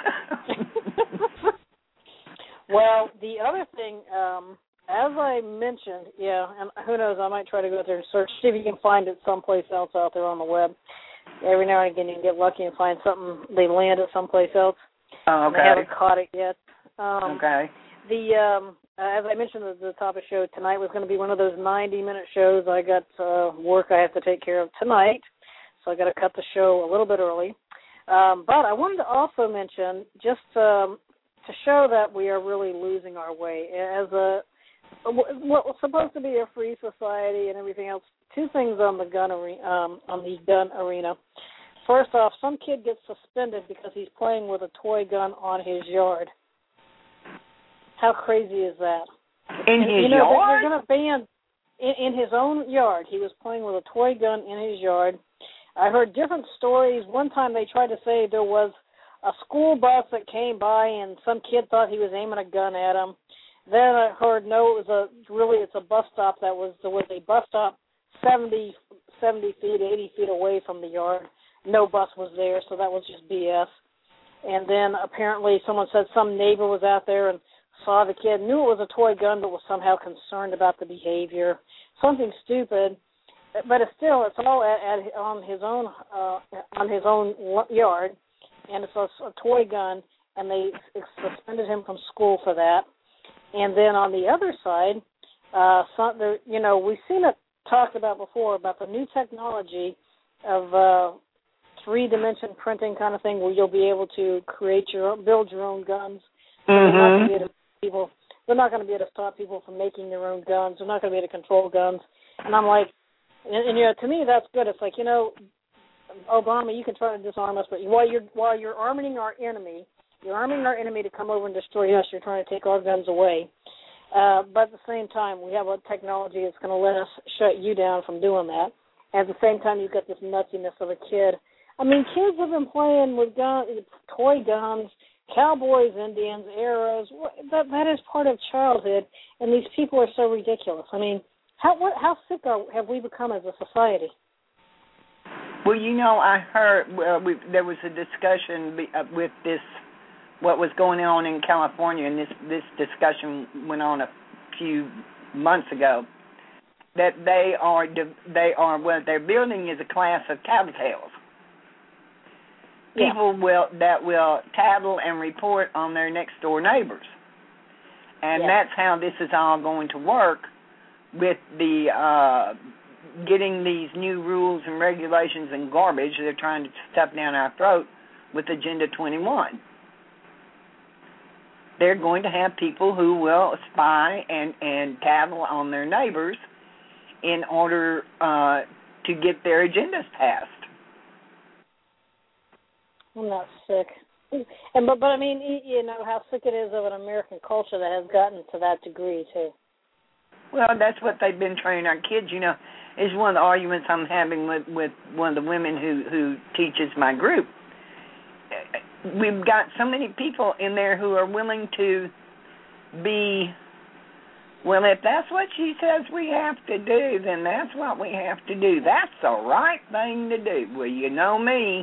Well, the other thing, um, as I mentioned, yeah, and who knows, I might try to go out there and search, see if you can find it someplace else out there on the web. Every now and again you can get lucky and find something, they land at someplace else. Oh, okay. And they haven't caught it yet. Um, okay. The um, uh, as I mentioned at the top of the show, tonight was going to be one of those ninety-minute shows. I got uh, work I have to take care of tonight, so I got to cut the show a little bit early. Um, but I wanted to also mention, just um, to show that we are really losing our way as a what was supposed to be a free society and everything else. Two things on the gun arena. Um, on the gun arena. First off, some kid gets suspended because he's playing with a toy gun on his yard. How crazy is that? In his you know, yard? They're going to ban in, in his own yard. He was playing with a toy gun in his yard. I heard different stories. One time they tried to say there was a school bus that came by and some kid thought he was aiming a gun at him. Then I heard no, it was a really it's a bus stop that was there was a bus stop seventy, seventy feet, eighty feet away from the yard. No bus was there, so that was just B S. And then apparently someone said some neighbor was out there and saw the kid, knew it was a toy gun, but was somehow concerned about the behavior. Something stupid, but it's still, it's all at, at on his own uh, on his own yard, and it's a, a toy gun, and they suspended him from school for that. And then on the other side, uh, some, there, you know, we've seen it talked about before about the new technology of uh, three-dimension printing kind of thing, where you'll be able to create your own, build your own guns. Mm-hmm. People, they're not going to be able to stop people from making their own guns. They're not going to be able to control guns. And I'm like, and, and you know, to me that's good. It's like, you know, Obama, you can try to disarm us, but while you're while you're arming our enemy, you're arming our enemy to come over and destroy us. You're trying to take our guns away. Uh, but at the same time, we have a technology that's going to let us shut you down from doing that. And at the same time, you've got this nuttiness of a kid. I mean, kids have been playing with gun, toy guns, cowboys, Indians, arrows. That that is part of childhood, and these people are so ridiculous. I mean, how what, how sick are, have we become as a society? Well, you know, I heard well, we, there was a discussion be, uh, with this, what was going on in California, and this, this discussion went on a few months ago, that they are, they are what they're building is a class of tattletales. People yeah. will that will tattle and report on their next-door neighbors. And yeah. that's how this is all going to work with the uh, getting these new rules and regulations and garbage they're trying to stuff down our throat with Agenda twenty-one. They're going to have people who will spy and, and tattle on their neighbors in order uh, to get their agendas passed. I'm not sick. And but, but I mean, you know, how sick it is of an American culture that has gotten to that degree, too. Well, that's what they've been training our kids. You know, it's one of the arguments I'm having with, with one of the women who, who teaches my group. We've got so many people in there who are willing to be, well, if that's what she says we have to do, then that's what we have to do. That's the right thing to do. Well, you know me.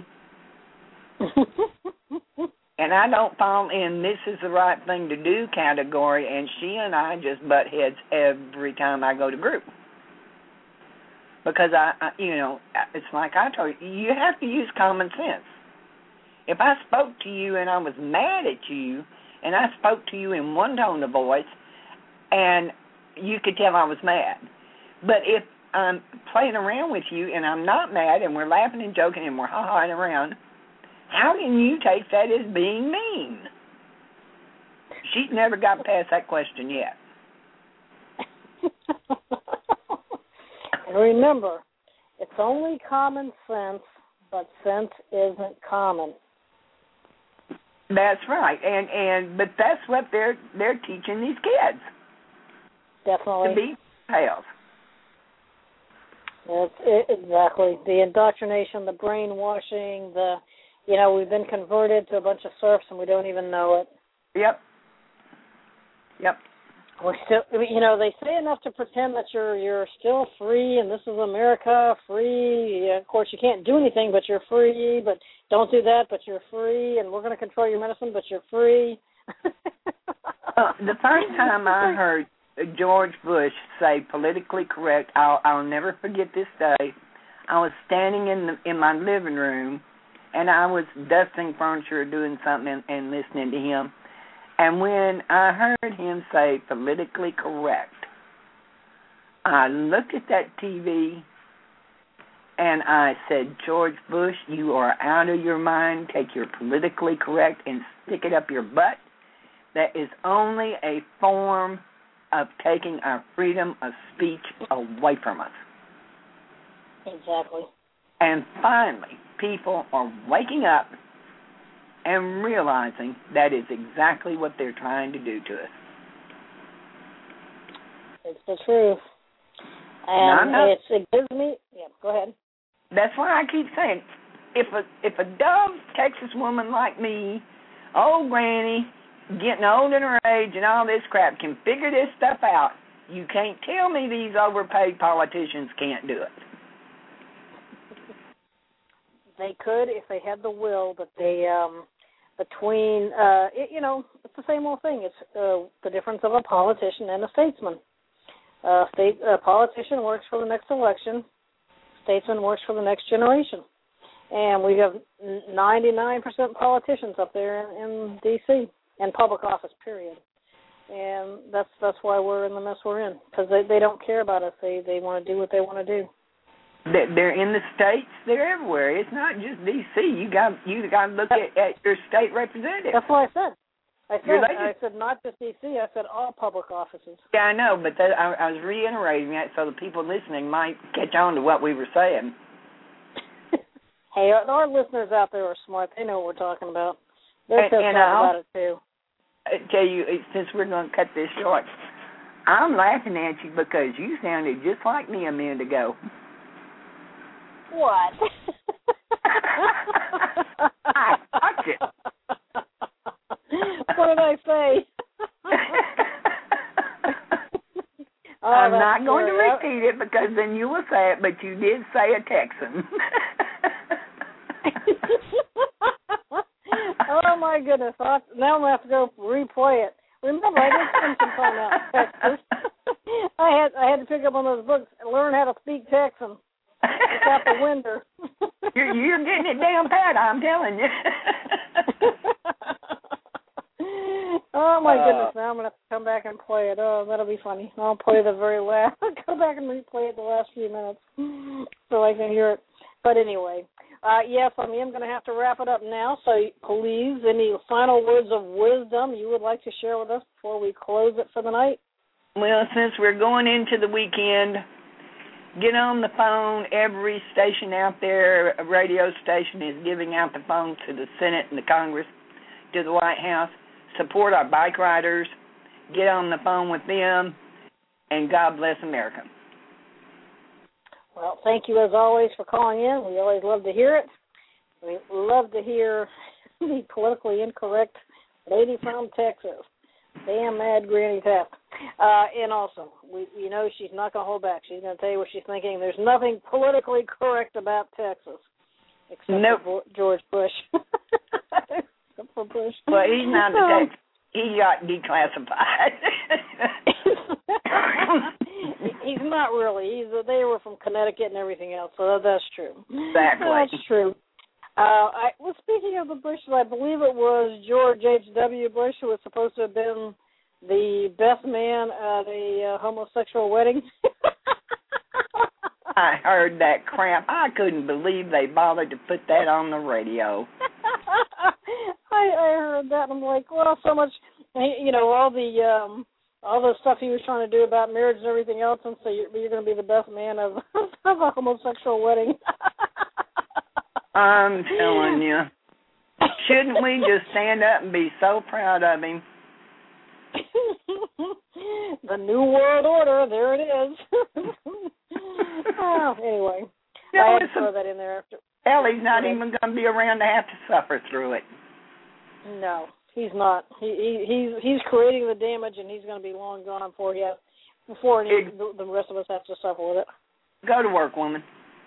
And I don't fall in this is the right thing to do category, and she and I just butt heads every time I go to group. Because, I, I you know, it's like I told you, you have to use common sense. If I spoke to you and I was mad at you, and I spoke to you in one tone of voice, and you could tell I was mad. But if I'm playing around with you and I'm not mad and we're laughing and joking and we're ha-haing around, how can you take that as being mean? She's never got past that question yet. And remember, it's only common sense, but sense isn't common. That's right, and and but that's what they're they're teaching these kids. Definitely. To be pals. It's, it, exactly. The indoctrination, the brainwashing, the, you know, we've been converted to a bunch of serfs and we don't even know it. Yep. Yep. We're still, you know, they say enough to pretend that you're you're still free and this is America, free. Yeah, of course, you can't do anything, but you're free. But don't do that, but you're free. And we're going to control your medicine, but you're free. uh, the first time I heard George Bush say politically correct, I'll, I'll never forget this day. I was standing in the, in my living room, and I was dusting furniture, doing something, and, and listening to him. And when I heard him say politically correct, I looked at that T V and I said, George Bush, you are out of your mind. Take your politically correct and stick it up your butt. That is only a form of taking our freedom of speech away from us. Exactly. And finally, people are waking up and realizing that is exactly what they're trying to do to us. It's the truth. And no, it's, it gives me, yeah, go ahead. That's why I keep saying, if a if a dumb Texas woman like me, old granny, getting old in her age and all this crap, can figure this stuff out, you can't tell me these overpaid politicians can't do it. They could if they had the will, but they, um, between, uh, it, you know, it's the same old thing. It's uh, the difference of a politician and a statesman. Uh, state, a politician works for the next election. Statesman works for the next generation. And we have ninety-nine percent politicians up there in, in D C and public office, period. And that's that's why we're in the mess we're in, because they, they don't care about us. They they want to do what they want to do. They're in the states. They're everywhere. It's not just D C. You got you got to look at, at your state representative. That's what I said. I said, I said not just D C. I said all public offices. Yeah, I know, but that, I, I was reiterating that so the people listening might catch on to what we were saying. Hey, our, our listeners out there are smart. They know what we're talking about. They're pissed off about it, too. I tell you, since we're going to cut this short, I'm laughing at you because you sounded just like me a minute ago. What? I watch it. What did I say? Oh, I'm not scary. going to repeat it because then you will say it, but you did say a Texan. Oh, my goodness. I'll, now I'm going to have to go replay it. Remember, I did spend some time out in Texas. I had I had to pick up one of those books and learn how to speak Texan. It's out the window. you're, you're getting it down pat, I'm telling you. Oh, my uh, goodness. Now I'm going to have to come back and play it. Oh, that'll be funny. I'll play the very last. I'll go back and replay it the last few minutes so I can hear it. But anyway, uh, yes, I am going to have to wrap it up now. So please, any final words of wisdom you would like to share with us before we close it for the night? Well, since we're going into the weekend, get on the phone. Every station out there, a radio station, is giving out the phone to the Senate and the Congress, to the White House. Support our bike riders. Get on the phone with them, and God bless America. Well, thank you as always for calling in. We always love to hear it. We love to hear the politically incorrect lady from Texas. Damn mad Granny Taft. Uh, and also, we you know she's not going to hold back. She's going to tell you what she's thinking. There's nothing politically correct about Texas, except nope. for George Bush. Except for Bush. Well, he's not a Texas. He got declassified. He's not really. He's they were from Connecticut and everything else, so that's true. Exactly. That's true. Uh, I, well, speaking of the Bushes, I believe it was George H W. Bush who was supposed to have been the best man at a uh, homosexual wedding. I heard that crap. I couldn't believe they bothered to put that on the radio. I, I heard that, and I'm like, well, so much, you know, all the um, all the stuff he was trying to do about marriage and everything else, and so you're, you're going to be the best man of, of a homosexual wedding. I'm telling you. Shouldn't we just stand up and be so proud of him? The New World Order, there it is. Oh, anyway, No, I had to throw that in there after. Hell, he's not even going to be around to have to suffer through it. No, he's not. He, he he's he's creating the damage, and he's going to be long gone before he has, before any, it, the, the rest of us have to suffer with it. Go to work, woman.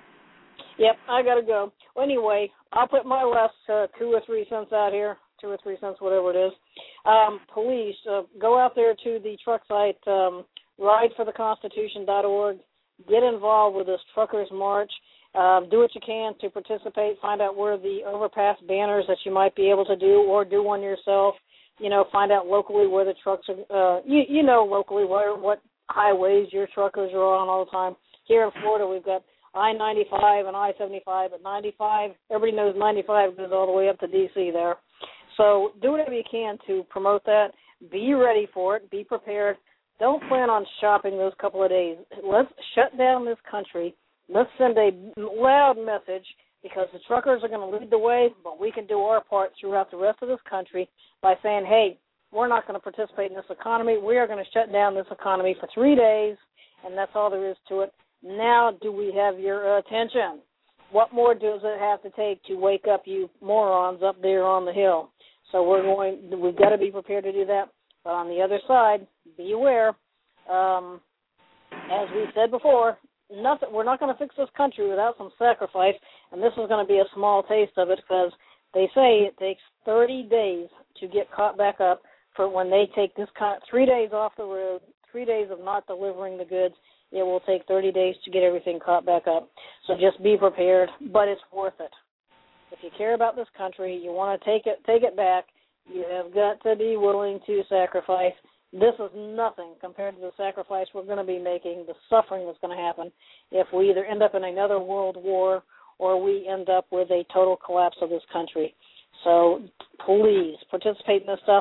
Yep, I got to go. Well, anyway, I'll put my last uh, two or three cents out here, two or three cents, whatever it is. Um, please, uh, go out there to the truck site, um, ride for the constitution dot org. Get involved with this Truckers March. Um, do what you can to participate. Find out where the overpass banners that you might be able to do, or do one yourself. You know, find out locally where the trucks are. Uh, you, you know locally where what highways your truckers are on all the time. Here in Florida, we've got I ninety-five and I seventy-five. At ninety-five, everybody knows ninety-five goes all the way up to D C there. So do whatever you can to promote that. Be ready for it. Be prepared. Don't plan on shopping those couple of days. Let's shut down this country. Let's send a loud message, because the truckers are going to lead the way, but we can do our part throughout the rest of this country by saying, hey, we're not going to participate in this economy. We are going to shut down this economy for three days, and that's all there is to it. Now do we have your attention? What more does it have to take to wake up you morons up there on the hill? So we're going, we've got to be prepared to do that. But on the other side, be aware, um, as we said before, nothing. We're not going to fix this country without some sacrifice, and this is going to be a small taste of it, because they say it takes thirty days to get caught back up for when they take this kind, three days off the road, three days of not delivering the goods. It will take thirty days to get everything caught back up. So just be prepared, but it's worth it. If you care about this country, you want to take it, take it back, you have got to be willing to sacrifice. This is nothing compared to the sacrifice we're going to be making, the suffering that's going to happen if we either end up in another world war or we end up with a total collapse of this country. So please participate in this stuff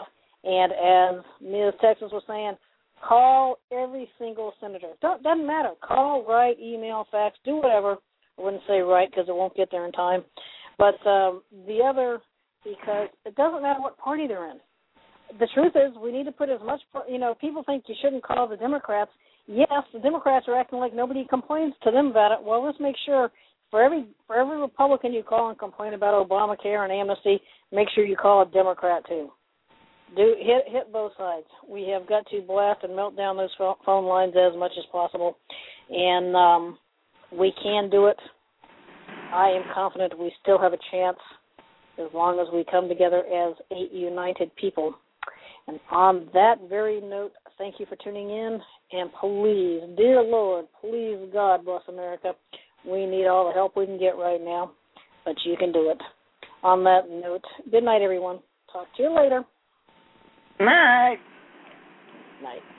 And as Miz Texas was saying, call every single senator. Don't, doesn't matter. Call, write, email, fax, do whatever. I wouldn't say write because it won't get there in time. But um, the other, because it doesn't matter what party they're in. The truth is we need to put as much, you know, people think you shouldn't call the Democrats. Yes, the Democrats are acting like nobody complains to them about it. Well, let's make sure for every for every Republican you call and complain about Obamacare and amnesty, make sure you call a Democrat too. Do hit hit both sides. We have got to blast and melt down those phone lines as much as possible, and um, we can do it. I am confident we still have a chance as long as we come together as a united people. And on that very note, thank you for tuning in, and please, dear Lord, please, God bless America. We need all the help we can get right now, but you can do it. On that note, good night, everyone. Talk to you later. Night. Night.